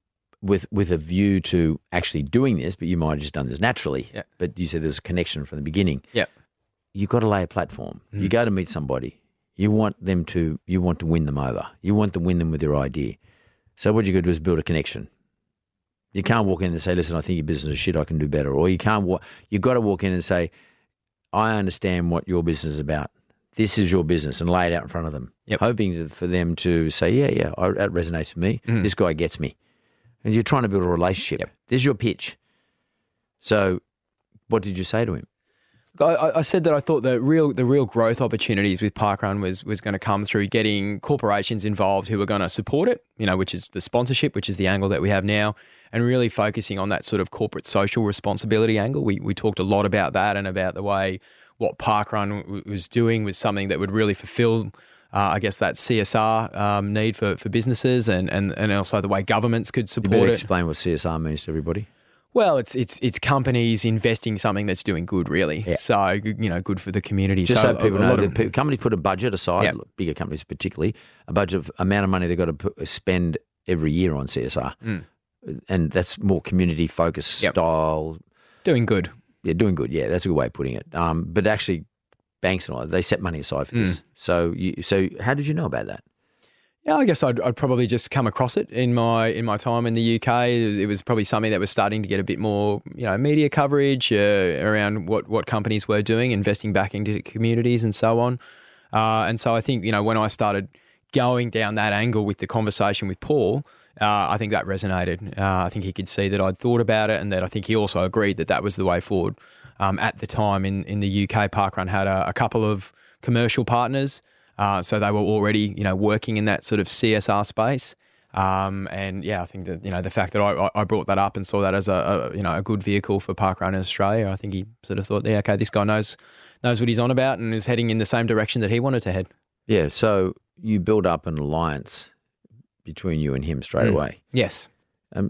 S6: with a view to actually doing this, but you might have just done this naturally.
S7: Yeah.
S6: But you said there was a connection from the beginning.
S7: Yeah.
S6: You've got to lay a platform. You go to meet somebody. You want to win them over. You want to win them with your idea. So what you got to do is build a connection. You can't walk in and say, listen, I think your business is shit, I can do better. Or you've got to walk in and say, I understand what your business is about. This is your business, and lay it out in front of them, hoping for them to say, yeah, that resonates with me. This guy gets me. And you're trying to build a relationship.
S7: Yep.
S6: This is your pitch. So what did you say to him?
S7: I said that I thought the real growth opportunities with Parkrun was going to come through getting corporations involved who are going to support it, which is the sponsorship, which is the angle that we have now, and really focusing on that sort of corporate social responsibility angle. We talked a lot about that and about the way what Parkrun was doing was something that would really fulfill, I guess, that CSR need for businesses and also the way governments could support
S6: You better
S7: it.
S6: explain what CSR means to everybody.
S7: Well, it's companies investing something that's doing good, really.
S6: Yeah.
S7: So, good for the community.
S6: Just so people know,
S7: of
S6: companies put a budget aside, bigger companies particularly, a budget of amount of money they've got to spend every year on CSR. And that's more community-focused style.
S7: doing good.
S6: Yeah, doing good. Yeah, that's a good way of putting it. But actually, banks and all that, they set money aside for this. So how did you know about that?
S7: Yeah, I guess I'd probably just come across it in my time in the UK. It was probably something that was starting to get a bit more, media coverage around what companies were doing, investing back into communities and so on. And so I think, when I started going down that angle with the conversation with Paul, I think that resonated. I think he could see that I'd thought about it, and that I think he also agreed that was the way forward. At the time in the UK, Parkrun had a couple of commercial partners. So they were already, working in that sort of CSR space. I think that, the fact that I brought that up and saw that as a good vehicle for Parkrun in Australia, I think he sort of thought, okay, this guy knows what he's on about and is heading in the same direction that he wanted to head.
S6: Yeah. So you build up an alliance between you and him straight away.
S7: Yes.
S6: Are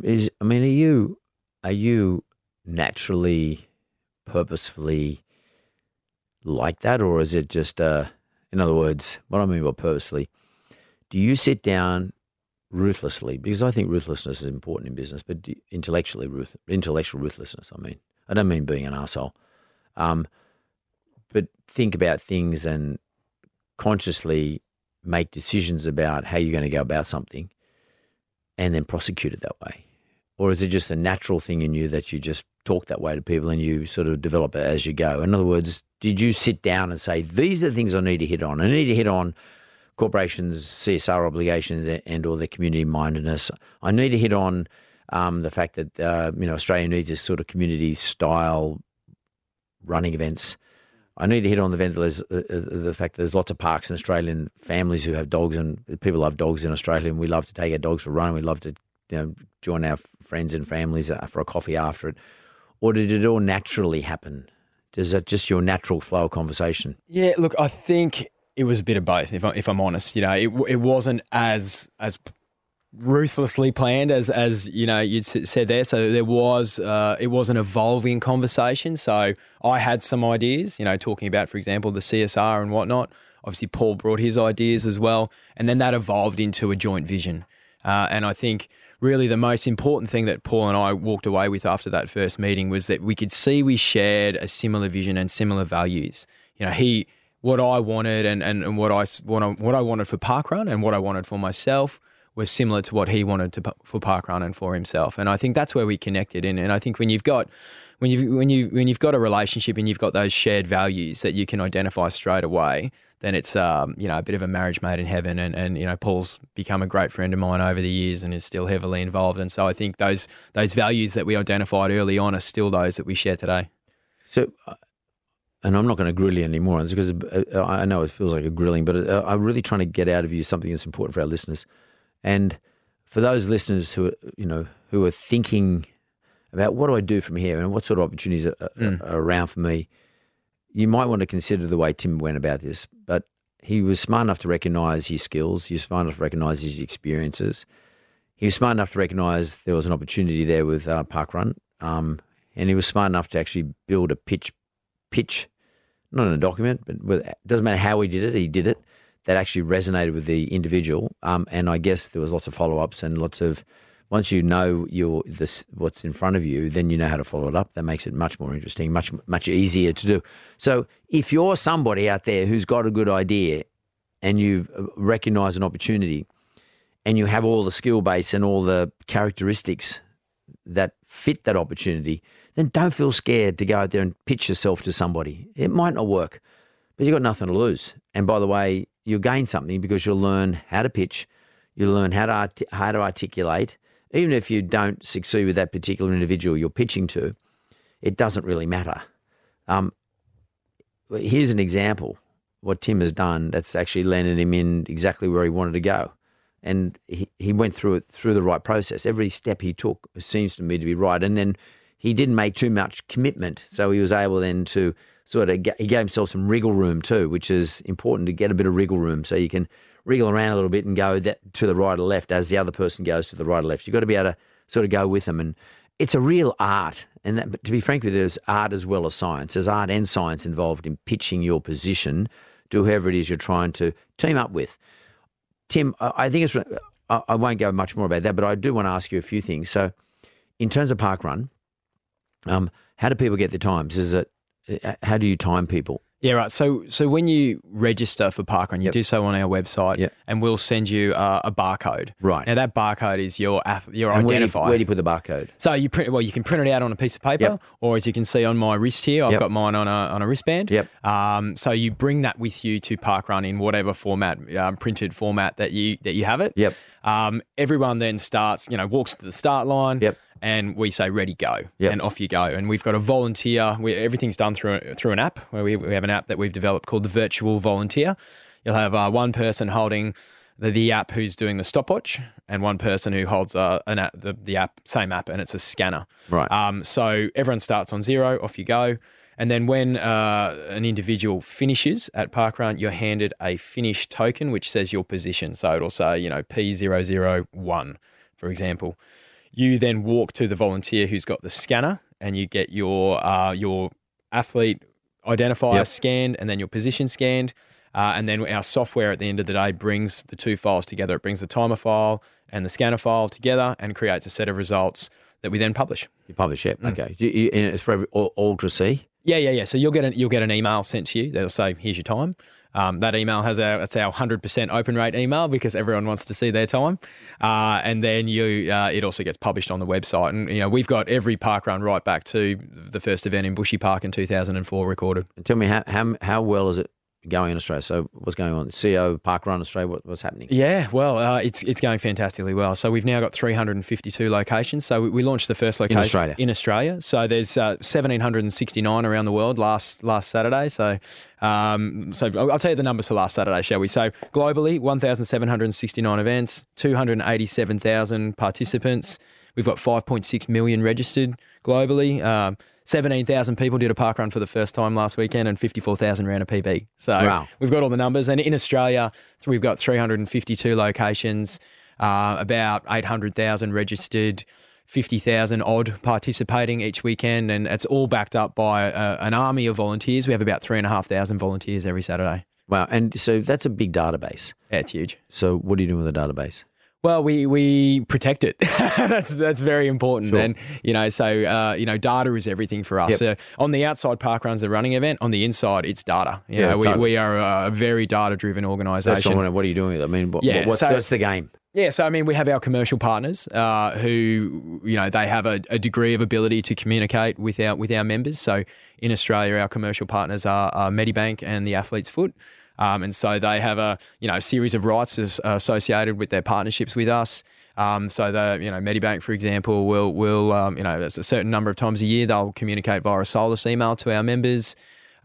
S6: you naturally, purposefully like that, or is it just in other words, what I mean by purposefully, do you sit down ruthlessly? Because I think ruthlessness is important in business, but intellectual ruthlessness, I don't mean being an arsehole. But think about things and consciously make decisions about how you're going to go about something and then prosecute it that way. Or is it just a natural thing in you that you just talk that way to people and you sort of develop it as you go? In other words, did you sit down and say, these are the things I need to hit on? I need to hit on corporations' CSR obligations and or their community mindedness. I need to hit on the fact that Australia needs this sort of community style running events. I need to hit on the fact that there's lots of parks in Australia and families who have dogs, and people love dogs in Australia, and we love to take our dogs for a run. We love to join our friends and families for a coffee after it. Or did it all naturally happen? Is that just your natural flow of conversation?
S7: Yeah, look, I think it was a bit of both, if I'm honest. It wasn't as ruthlessly planned as you said there. So there was it was an evolving conversation. So I had some ideas, talking about, for example, the CSR and whatnot. Obviously, Paul brought his ideas as well, and then that evolved into a joint vision. And I think really the most important thing that Paul and I walked away with after that first meeting was that we could see we shared a similar vision and similar values. What I wanted and what I wanted for Parkrun and what I wanted for myself was similar to what he wanted for Parkrun and for himself. And I think that's where we connected. And I think when you've got a relationship and you've got those shared values that you can identify straight away, then it's a bit of a marriage made in heaven. And Paul's become a great friend of mine over the years and is still heavily involved. And so I think those values that we identified early on are still those that we share today.
S6: So, and I'm not going to grill you anymore because I know it feels like a grilling, but I'm really trying to get out of you something that's important for our listeners. And for those listeners who are thinking about what do I do from here and what sort of opportunities are around for me, you might want to consider the way Tim went about this. But he was smart enough to recognise his skills. He was smart enough to recognise his experiences. He was smart enough to recognise there was an opportunity there with Parkrun. And he was smart enough to actually build a pitch, not in a document, but it doesn't matter how he did it, that actually resonated with the individual. And I guess there was lots of follow-ups and lots of once you know what's in front of you, then you know how to follow it up. That makes it much more interesting, much easier to do. So if you're somebody out there who's got a good idea and you recognise an opportunity and you have all the skill base and all the characteristics that fit that opportunity, then don't feel scared to go out there and pitch yourself to somebody. It might not work, but you've got nothing to lose. And by the way, you'll gain something because you'll learn how to pitch, you'll learn how to articulate. Even if you don't succeed with that particular individual you're pitching to, it doesn't really matter. Here's an example, what Tim has done that's actually landed him in exactly where he wanted to go. And he went through the right process. Every step he took seems to me to be right. And then he didn't make too much commitment. So he was able then to he gave himself some wriggle room too, which is important, to get a bit of wriggle room so you can wriggle around a little bit and go to the right or left as the other person goes to the right or left. You've got to be able to sort of go with them. And it's a real art. And that, to be frank with you, there's art as well as science. There's art and science involved in pitching your position to whoever it is you're trying to team up with. Tim, I think I won't go much more about that, but I do want to ask you a few things. So in terms of Parkrun, how do people get their times? How do you time people?
S7: Yeah, right. So when you register for Parkrun, you do so on our website, and we'll send you a barcode.
S6: Right.
S7: Now that barcode is your identifier.
S6: Where do you put the barcode?
S7: So you can print it out on a piece of paper, or as you can see on my wrist here, I've got mine on a wristband.
S6: Yep.
S7: So you bring that with you to Parkrun in whatever format, printed format that you have it.
S6: Yep.
S7: Everyone then starts, walks to the start line.
S6: Yep.
S7: And we say, ready, go, and off you go. And we've got a volunteer. Everything's done through an app. Where we have an app that we've developed called the Virtual Volunteer. You'll have one person holding the app who's doing the stopwatch, and one person who holds the app, same app, and it's a scanner.
S6: Right.
S7: So everyone starts on 0, off you go. And then when an individual finishes at Parkrun, you're handed a finish token which says your position. So it'll say, P001, for example. You then walk to the volunteer who's got the scanner, and you get your athlete identifier scanned, and then your position scanned. And then our software at the end of the day brings the two files together. It brings the timer file and the scanner file together and creates a set of results that we then publish.
S6: You publish it, okay. And it's for all to see?
S7: Yeah. So you'll get an email sent to you that'll say, here's your time. That email it's our 100% open rate email because everyone wants to see their time. And then it also gets published on the website. And, we've got every parkrun right back to the first event in Bushy Park in 2004 recorded.
S6: And tell me, how well is it going in Australia? So what's going on? CEO Parkrun Australia, what's happening?
S7: Yeah, well, it's going fantastically well. So we've now got 352 locations. So we launched the first location in Australia. So there's 1,769 around the world last Saturday. So I'll tell you the numbers for last Saturday, shall we? So globally, 1,769 events, 287,000 participants. We've got 5.6 million registered globally. 17,000 people did a parkrun for the first time last weekend, and 54,000 ran a PB. So We've got all the numbers. And in Australia, we've got 352 locations, about 800,000 registered, 50,000 odd participating each weekend, and it's all backed up by an army of volunteers. We have about 3,500 volunteers every Saturday.
S6: Wow, and so that's a big database.
S7: Yeah, it's huge.
S6: So what are you doing with the database?
S7: Well, we protect it. that's very important.
S6: Sure.
S7: And, data is everything for us.
S6: Yep.
S7: On the outside, Parkrun's a running event. On the inside, it's data. We are a very data-driven organisation.
S6: What are you doing with it? I mean, what's the game?
S7: Yeah, so we have our commercial partners who, they have a degree of ability to communicate with our members. So in Australia, our commercial partners are Medibank and the Athlete's Foot. And so they have a series of rights associated with their partnerships with us. So the Medibank, for example, will a certain number of times a year they'll communicate via a Solus email to our members.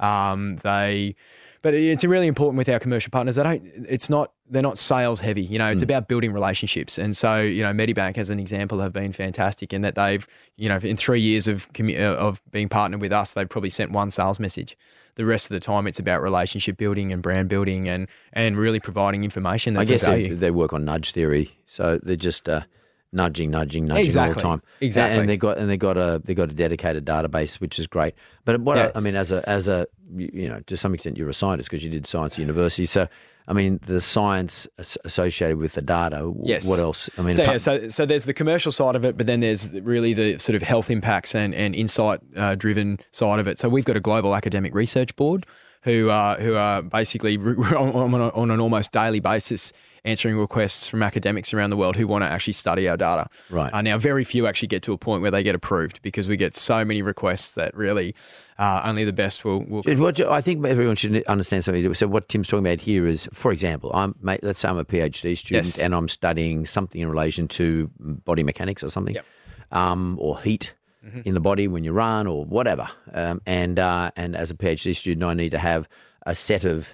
S7: But it's really important with our commercial partners. They're not sales heavy. It's about building relationships. And so Medibank, as an example, have been fantastic in that they've in 3 years of being partnered with us, they've probably sent one sales message. The rest of the time, it's about relationship building and brand building and really providing information that's of value.
S6: They work on nudge theory. So they're just nudging all the
S7: Exactly.
S6: time.
S7: Exactly.
S6: And they got a dedicated database, which is great. But I mean, as a to some extent, you're a scientist because you did science at university. So I mean, the science associated with the data.
S7: Yes.
S6: What else? I mean,
S7: so there's the commercial side of it, but then there's really the sort of health impacts and insight driven side of it. So we've got a global academic research board who are basically on an almost daily basis answering requests from academics around the world who want to actually study our data.
S6: Right.
S7: Now, very few actually get to a point where they get approved because we get so many requests that really only the best will.
S6: I think everyone should understand something. So what Tim's talking about here is, for example, let's say I'm a PhD student and I'm studying something in relation to body mechanics or something, or heat in the body when you run or whatever. And as a PhD student, I need to have a set of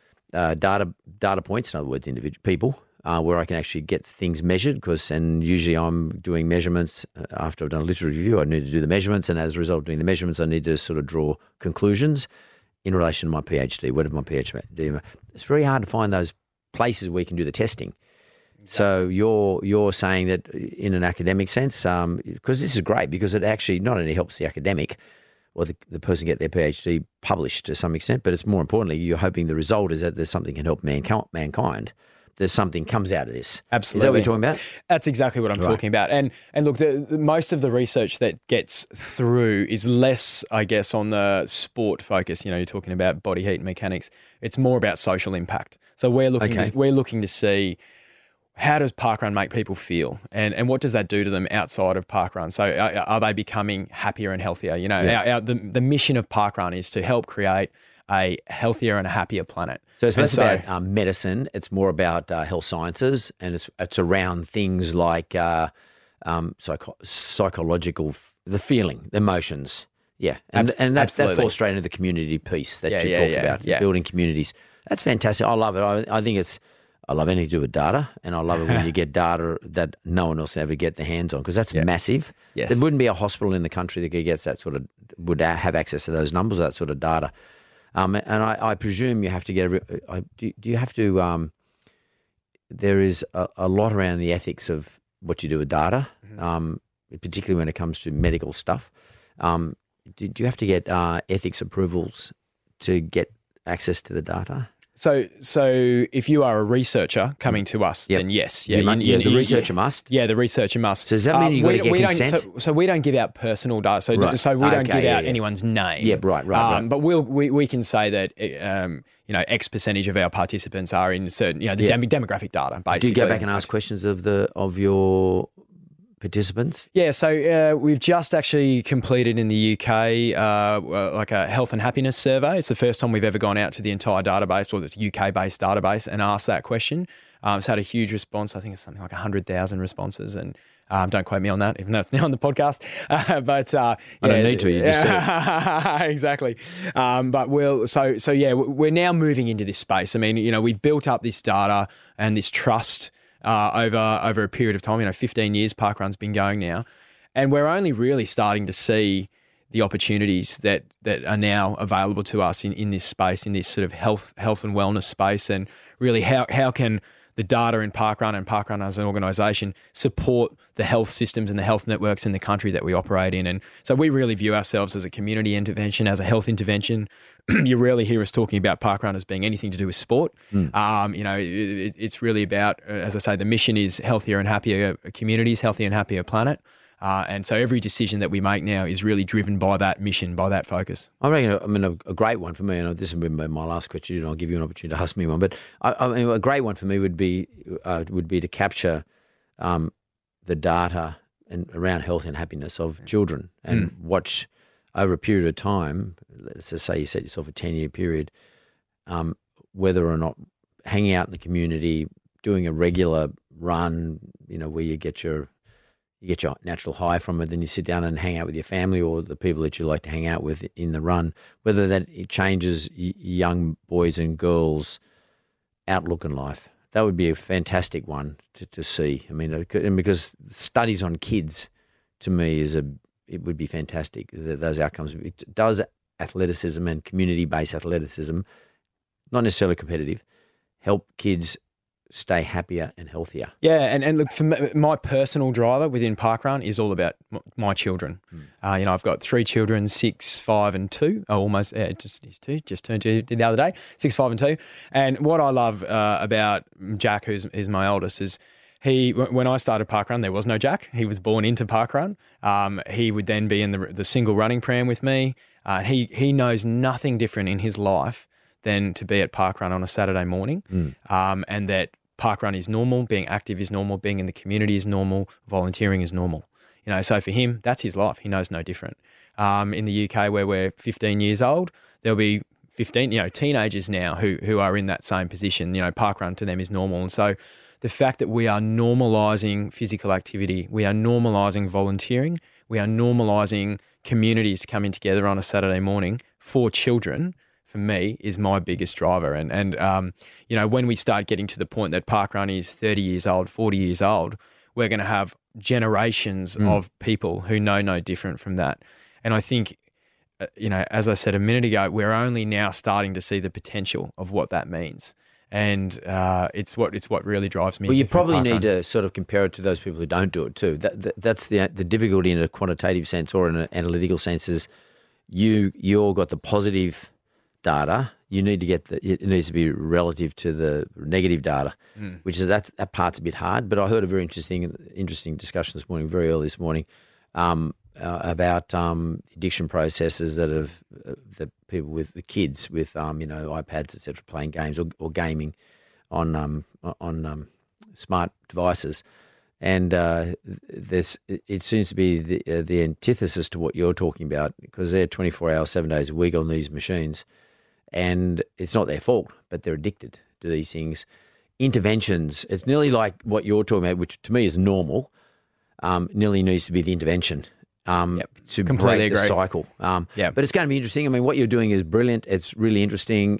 S6: data points, in other words, individual people, where I can actually get things measured. And usually I'm doing measurements after I've done a literature review. I need to do the measurements, and as a result of doing the measurements, I need to sort of draw conclusions in relation to my PhD. What did my PhD do? It's very hard to find those places where you can do the testing. So you're saying that in an academic sense, because this is great, because it actually not only helps the academic or the person get their PhD published to some extent, but it's more importantly, you're hoping the result is that there's something can help mankind. There's something comes out of this.
S7: Absolutely.
S6: Is that what you're talking about?
S7: That's exactly what I'm talking about. And look, the most of the research that gets through is less, I guess, on the sport focus. You're talking about body heat and mechanics. It's more about social impact. So we're looking to see, how does parkrun make people feel, and what does that do to them outside of parkrun? So are they becoming happier and healthier? The mission of parkrun is to help create a healthier and a happier planet.
S6: So it's less about medicine; it's more about health sciences, and it's around things like psychological, the feeling, the emotions. Yeah, and that falls straight into the community piece that you talked about, building communities. That's fantastic. I love it. I love anything to do with data, and I love it when you get data that no one else ever get their hands on, because that's massive.
S7: Yes.
S6: There wouldn't be a hospital in the country that gets that sort of, would have access to those numbers, that sort of data. And I presume you have to get, do you have to, there is a lot around the ethics of what you do with data, particularly when it comes to medical stuff. Do you have to get ethics approvals to get access to the data?
S7: So if you are a researcher coming to us, then yes.
S6: The researcher must?
S7: Yeah, the researcher must.
S6: So does that mean you've got to get consent?
S7: So we don't give out personal data. So we don't give out anyone's name.
S6: Yeah, right.
S7: But we can say that, X percentage of our participants are in certain, the demographic data, basically.
S6: Do you go back and ask questions of your participants?
S7: Yeah, so we've just actually completed in the UK like a health and happiness survey. It's the first time we've ever gone out to the entire database, or this UK-based database, and asked that question. It's had a huge response. I think it's something like 100,000 responses, and don't quote me on that, even though it's now on the podcast. But I
S6: don't need to. You just said it.
S7: Exactly. But we're now moving into this space. I mean, we've built up this data and this trust over a period of time. 15 years parkrun's been going now, and we're only really starting to see the opportunities that are now available to us in this space, in this sort of health and wellness space, and really how can the data in parkrun and parkrun as an organisation support the health systems and the health networks in the country that we operate in. And so we really view ourselves as a community intervention, as a health intervention. You rarely hear us talking about parkrun as being anything to do with sport. It's really about, as I say, the mission is healthier and happier communities, healthier and happier planet. And so every decision that we make now is really driven by that mission, by that focus.
S6: I reckon, a great one for me, and this will be my last question, and I'll give you an opportunity to ask me one, but a great one for me would be to capture the data and around health and happiness of children and watch over a period of time, let's just say you set yourself a 10-year period, whether or not hanging out in the community, doing a regular run, where you get your natural high from it, then you sit down and hang out with your family or the people that you like to hang out with in the run, whether that it changes young boys and girls' outlook in life. That would be a fantastic one to see. I mean, and because studies on kids, to me, it would be fantastic, those outcomes. It does athleticism and community-based athleticism, not necessarily competitive, help kids stay happier and healthier.
S7: Yeah, and look, for me, my personal driver within Parkrun is all about my children. I've got 3 children, 6, 5 and 2. Oh, almost, just turned 2 the other day, 6, 5 and 2. And what I love about Jack, who's my oldest, is when I started Parkrun, there was no Jack. He was born into Parkrun. He would then be in the single running pram with me. He knows nothing different in his life than to be at Parkrun on a Saturday morning, and that Parkrun is normal, being active is normal, being in the community is normal, volunteering is normal. So for him, that's his life. He knows no different. In the UK, where we're 15 years old, there'll be 15, teenagers now who are in that same position. Parkrun to them is normal. And so the fact that we are normalising physical activity, we are normalising volunteering, we are normalising communities coming together on a Saturday morning for children, for me, is my biggest driver. And when we start getting to the point that Parkrun is 30 years old, 40 years old, we're going to have generations of people who know no different from that. And I think, as I said a minute ago, we're only now starting to see the potential of what that means. And it's what really drives me.
S6: Well, you probably need to sort of compare it to those people who don't do it too. That's the difficulty in a quantitative sense or in an analytical sense is you all got the positive data. You need to it needs to be relative to the negative data, which is that part's a bit hard. But I heard a very interesting discussion this morning, very early this morning, about addiction processes that people with the kids with iPads, etc., playing games or gaming on smart devices, and it seems to be the antithesis to what you're talking about, because they're 24 hours, 7 days a week on these machines, and it's not their fault, but they're addicted to these things. Interventions, it's nearly like what you're talking about, which to me is normal. Nearly needs to be the intervention. To
S7: completely
S6: break the
S7: agree.
S6: cycle. But it's going to be interesting. I mean, what you're doing is brilliant. It's really interesting.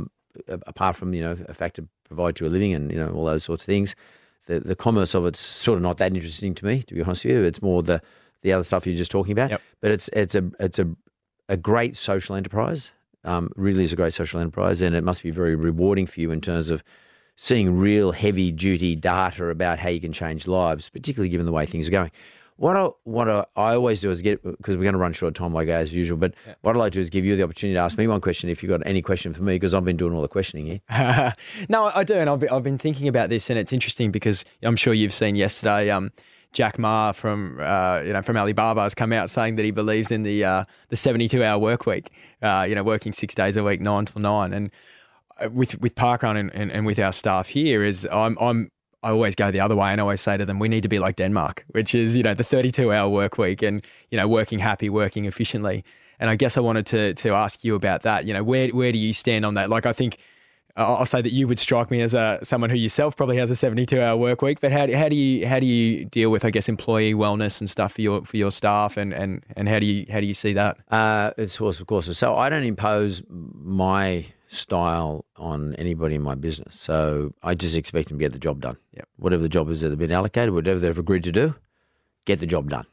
S6: Apart from a fact to provide you a living and all those sorts of things, the commerce of it's sort of not that interesting to me, to be honest with you. It's more the other stuff you're just talking about. Yep. But it's a great social enterprise. Really is a great social enterprise, and it must be very rewarding for you in terms of seeing real heavy duty data about how you can change lives, particularly given the way things are going. What I always do is because we're going to run short of time like as usual, but what I like to do is give you the opportunity to ask me one question if you've got any question for me, because I've been doing all the questioning here.
S7: No, I do, and I've been thinking about this, and it's interesting because I'm sure you've seen yesterday, Jack Ma from Alibaba has come out saying that he believes in the 72-hour work week, working 6 days a week, 9 till 9, and with Parkrun and with our staff here is I always go the other way and always say to them, we need to be like Denmark, which is, the 32-hour work week and, working happy, working efficiently. And I guess I wanted to ask you about that. Where do you stand on that? Like, I think I'll say that you would strike me as someone who yourself probably has a 72-hour work week, but how do you deal with, I guess, employee wellness and stuff for your staff and how do you see that?
S6: It's of course. So I don't impose my style on anybody in my business. So I just expect them to get the job done. Yep. Whatever the job is that have been allocated, whatever they've agreed to do, get the job done.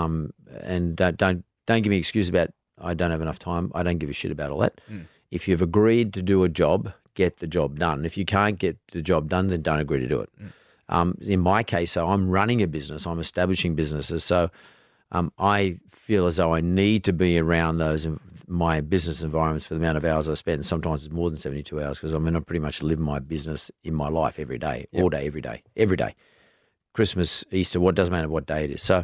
S6: And don't give me excuse about I don't have enough time. I don't give a shit about all that. If you've agreed to do a job, get the job done. If you can't get the job done, then don't agree to do it. In my case, so I'm running a business. I'm establishing businesses. So I feel as though I need to be around my business environments for the amount of hours I spend. Sometimes it's more than 72 hours because I pretty much live my business in my life every day, all day, every day. Christmas, Easter, what doesn't matter what day it is. So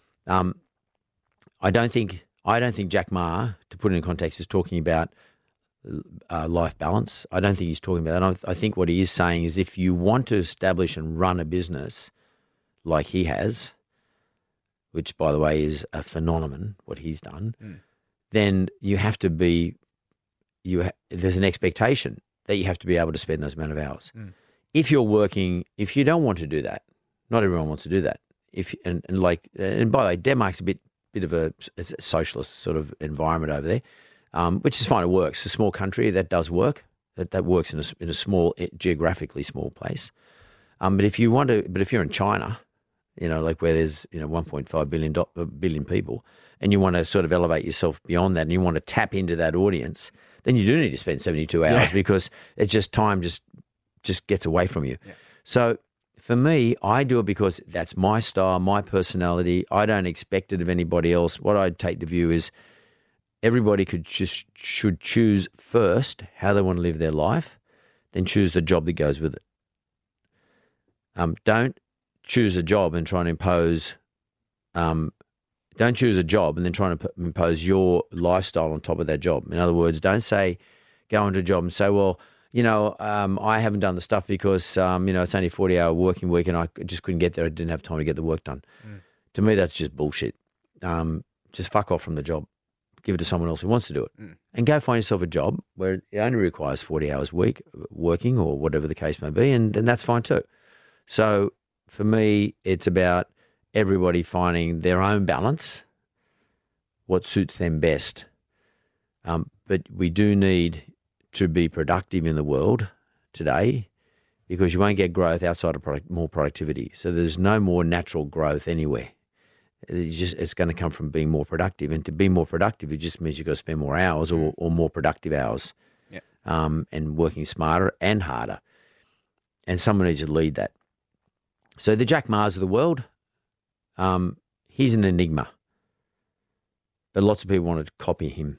S6: I don't think Jack Ma, to put it in context, is talking about life balance. I don't think he's talking about that. I think what he is saying is if you want to establish and run a business like he has, which, by the way, is a phenomenon, what he's done, then you have to be there's an expectation that you have to be able to spend those amount of hours. If you're working, if you don't want to do that, not everyone wants to do that. And by the way, Denmark's a bit of a socialist sort of environment over there, which is fine. It works. It's a small country that does work. That works in a small, geographically small place. But if you're in China, like where there's 1.5 billion people, and you want to sort of elevate yourself beyond that, and you want to tap into that audience, then you do need to spend 72 hours because it's just time just gets away from you. Yeah. So for me, I do it because that's my style, my personality. I don't expect it of anybody else. What I take the view is everybody should choose first how they want to live their life, then choose the job that goes with it. Don't choose a job and try and impose. Don't choose a job and then try to impose your lifestyle on top of that job. In other words, don't go into a job and say, well, I haven't done the stuff because, it's only a 40-hour working week and I just couldn't get there. I didn't have time to get the work done. To me, that's just bullshit. Just fuck off from the job. Give it to someone else who wants to do it. And go find yourself a job where it only requires 40 hours a week working or whatever the case may be, and that's fine too. So for me, it's about everybody finding their own balance, what suits them best. But we do need to be productive in the world today because you won't get growth outside of more productivity. So there's no more natural growth anywhere. It's going to come from being more productive. And to be more productive, it just means you've got to spend more hours or more productive hours and working smarter and harder. And someone needs to lead that. So the Jack Ma's of the world, he's an enigma. But lots of people want to copy him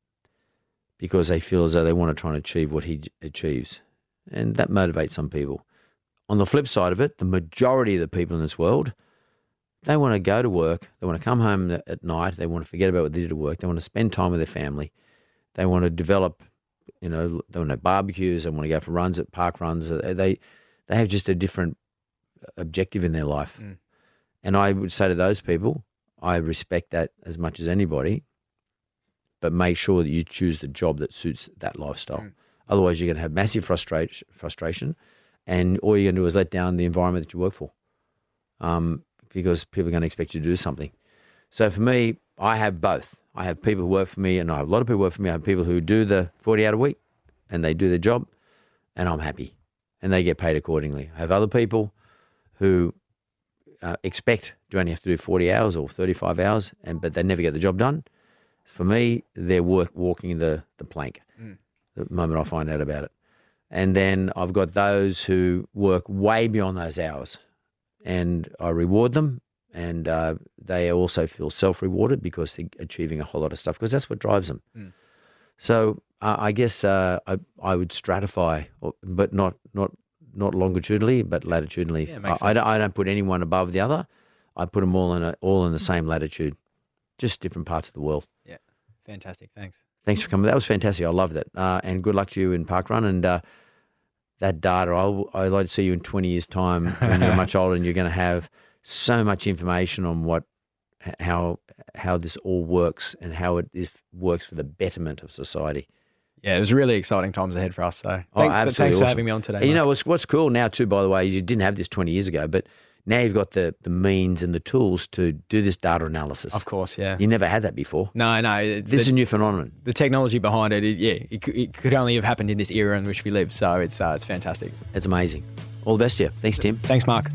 S6: because they feel as though they want to try and achieve what he achieves. And that motivates some people. On the flip side of it, the majority of the people in this world, they want to go to work. They want to come home at night. They want to forget about what they did at work. They want to spend time with their family. They want to develop, they want to have barbecues. They want to go for runs at park runs. They have just a different objective in their life. And I would say to those people, I respect that as much as anybody, but make sure that you choose the job that suits that lifestyle. Otherwise, you're going to have massive frustration, and all you're going to do is let down the environment that you work for, because people are going to expect you to do something. So for me, I have both. I have people who work for me, and I have a lot of people who work for me. I have people who do the 40-hour week, and they do their job, and I'm happy, and they get paid accordingly. I have other people who expect to only have to do 40 hours or 35 hours, but they never get the job done. For me, they're walking the plank the moment I find out about it. And then I've got those who work way beyond those hours, and I reward them, and they also feel self-rewarded because they're achieving a whole lot of stuff, because that's what drives them. So I guess I would stratify, but not longitudinally, but latitudinally. Yeah, I don't put anyone above the other. I put them all in the same latitude, just different parts of the world.
S7: Yeah, fantastic. Thanks
S6: for coming. That was fantastic. I love that. And good luck to you in Parkrun. And that data, I'd like to see you in 20 years' time when you're much older, and you're going to have so much information on how this all works and how it works for the betterment of society.
S7: Yeah, it was really exciting times ahead for us. So
S6: absolutely
S7: thanks
S6: awesome.
S7: for having me on today.
S6: You know, what's cool now too, by the way, is you didn't have this 20 years ago, but now you've got the means and the tools to do this data analysis.
S7: Of course, yeah.
S6: You never had that before.
S7: No.
S6: This is a new phenomenon.
S7: The technology behind it, it could only have happened in this era in which we live. So it's fantastic.
S6: It's amazing. All the best to you. Thanks, Tim.
S7: Thanks, Mark.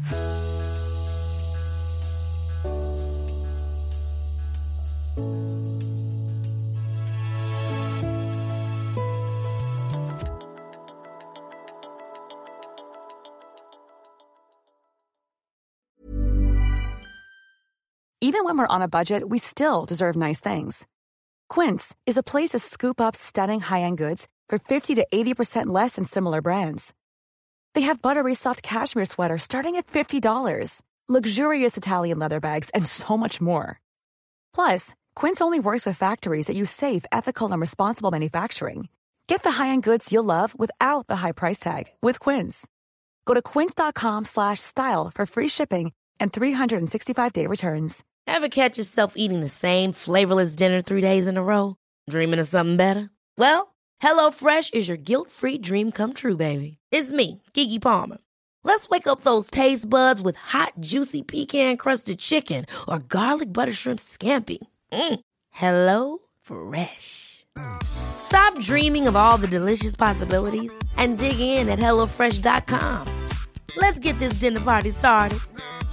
S9: Even when we're on a budget, we still deserve nice things. Quince is a place to scoop up stunning high-end goods for 50 to 80% less than similar brands. They have buttery soft cashmere sweaters starting at $50, luxurious Italian leather bags, and so much more. Plus, Quince only works with factories that use safe, ethical, and responsible manufacturing. Get the high-end goods you'll love without the high price tag with Quince. Go to quince.com/style for free shipping and 365-day returns.
S10: Ever catch yourself eating the same flavorless dinner 3 days in a row? Dreaming of something better? Well, HelloFresh is your guilt-free dream come true, baby. It's me, Keke Palmer. Let's wake up those taste buds with hot, juicy pecan-crusted chicken or garlic butter shrimp scampi. Hello Fresh. Stop dreaming of all the delicious possibilities and dig in at HelloFresh.com. Let's get this dinner party started.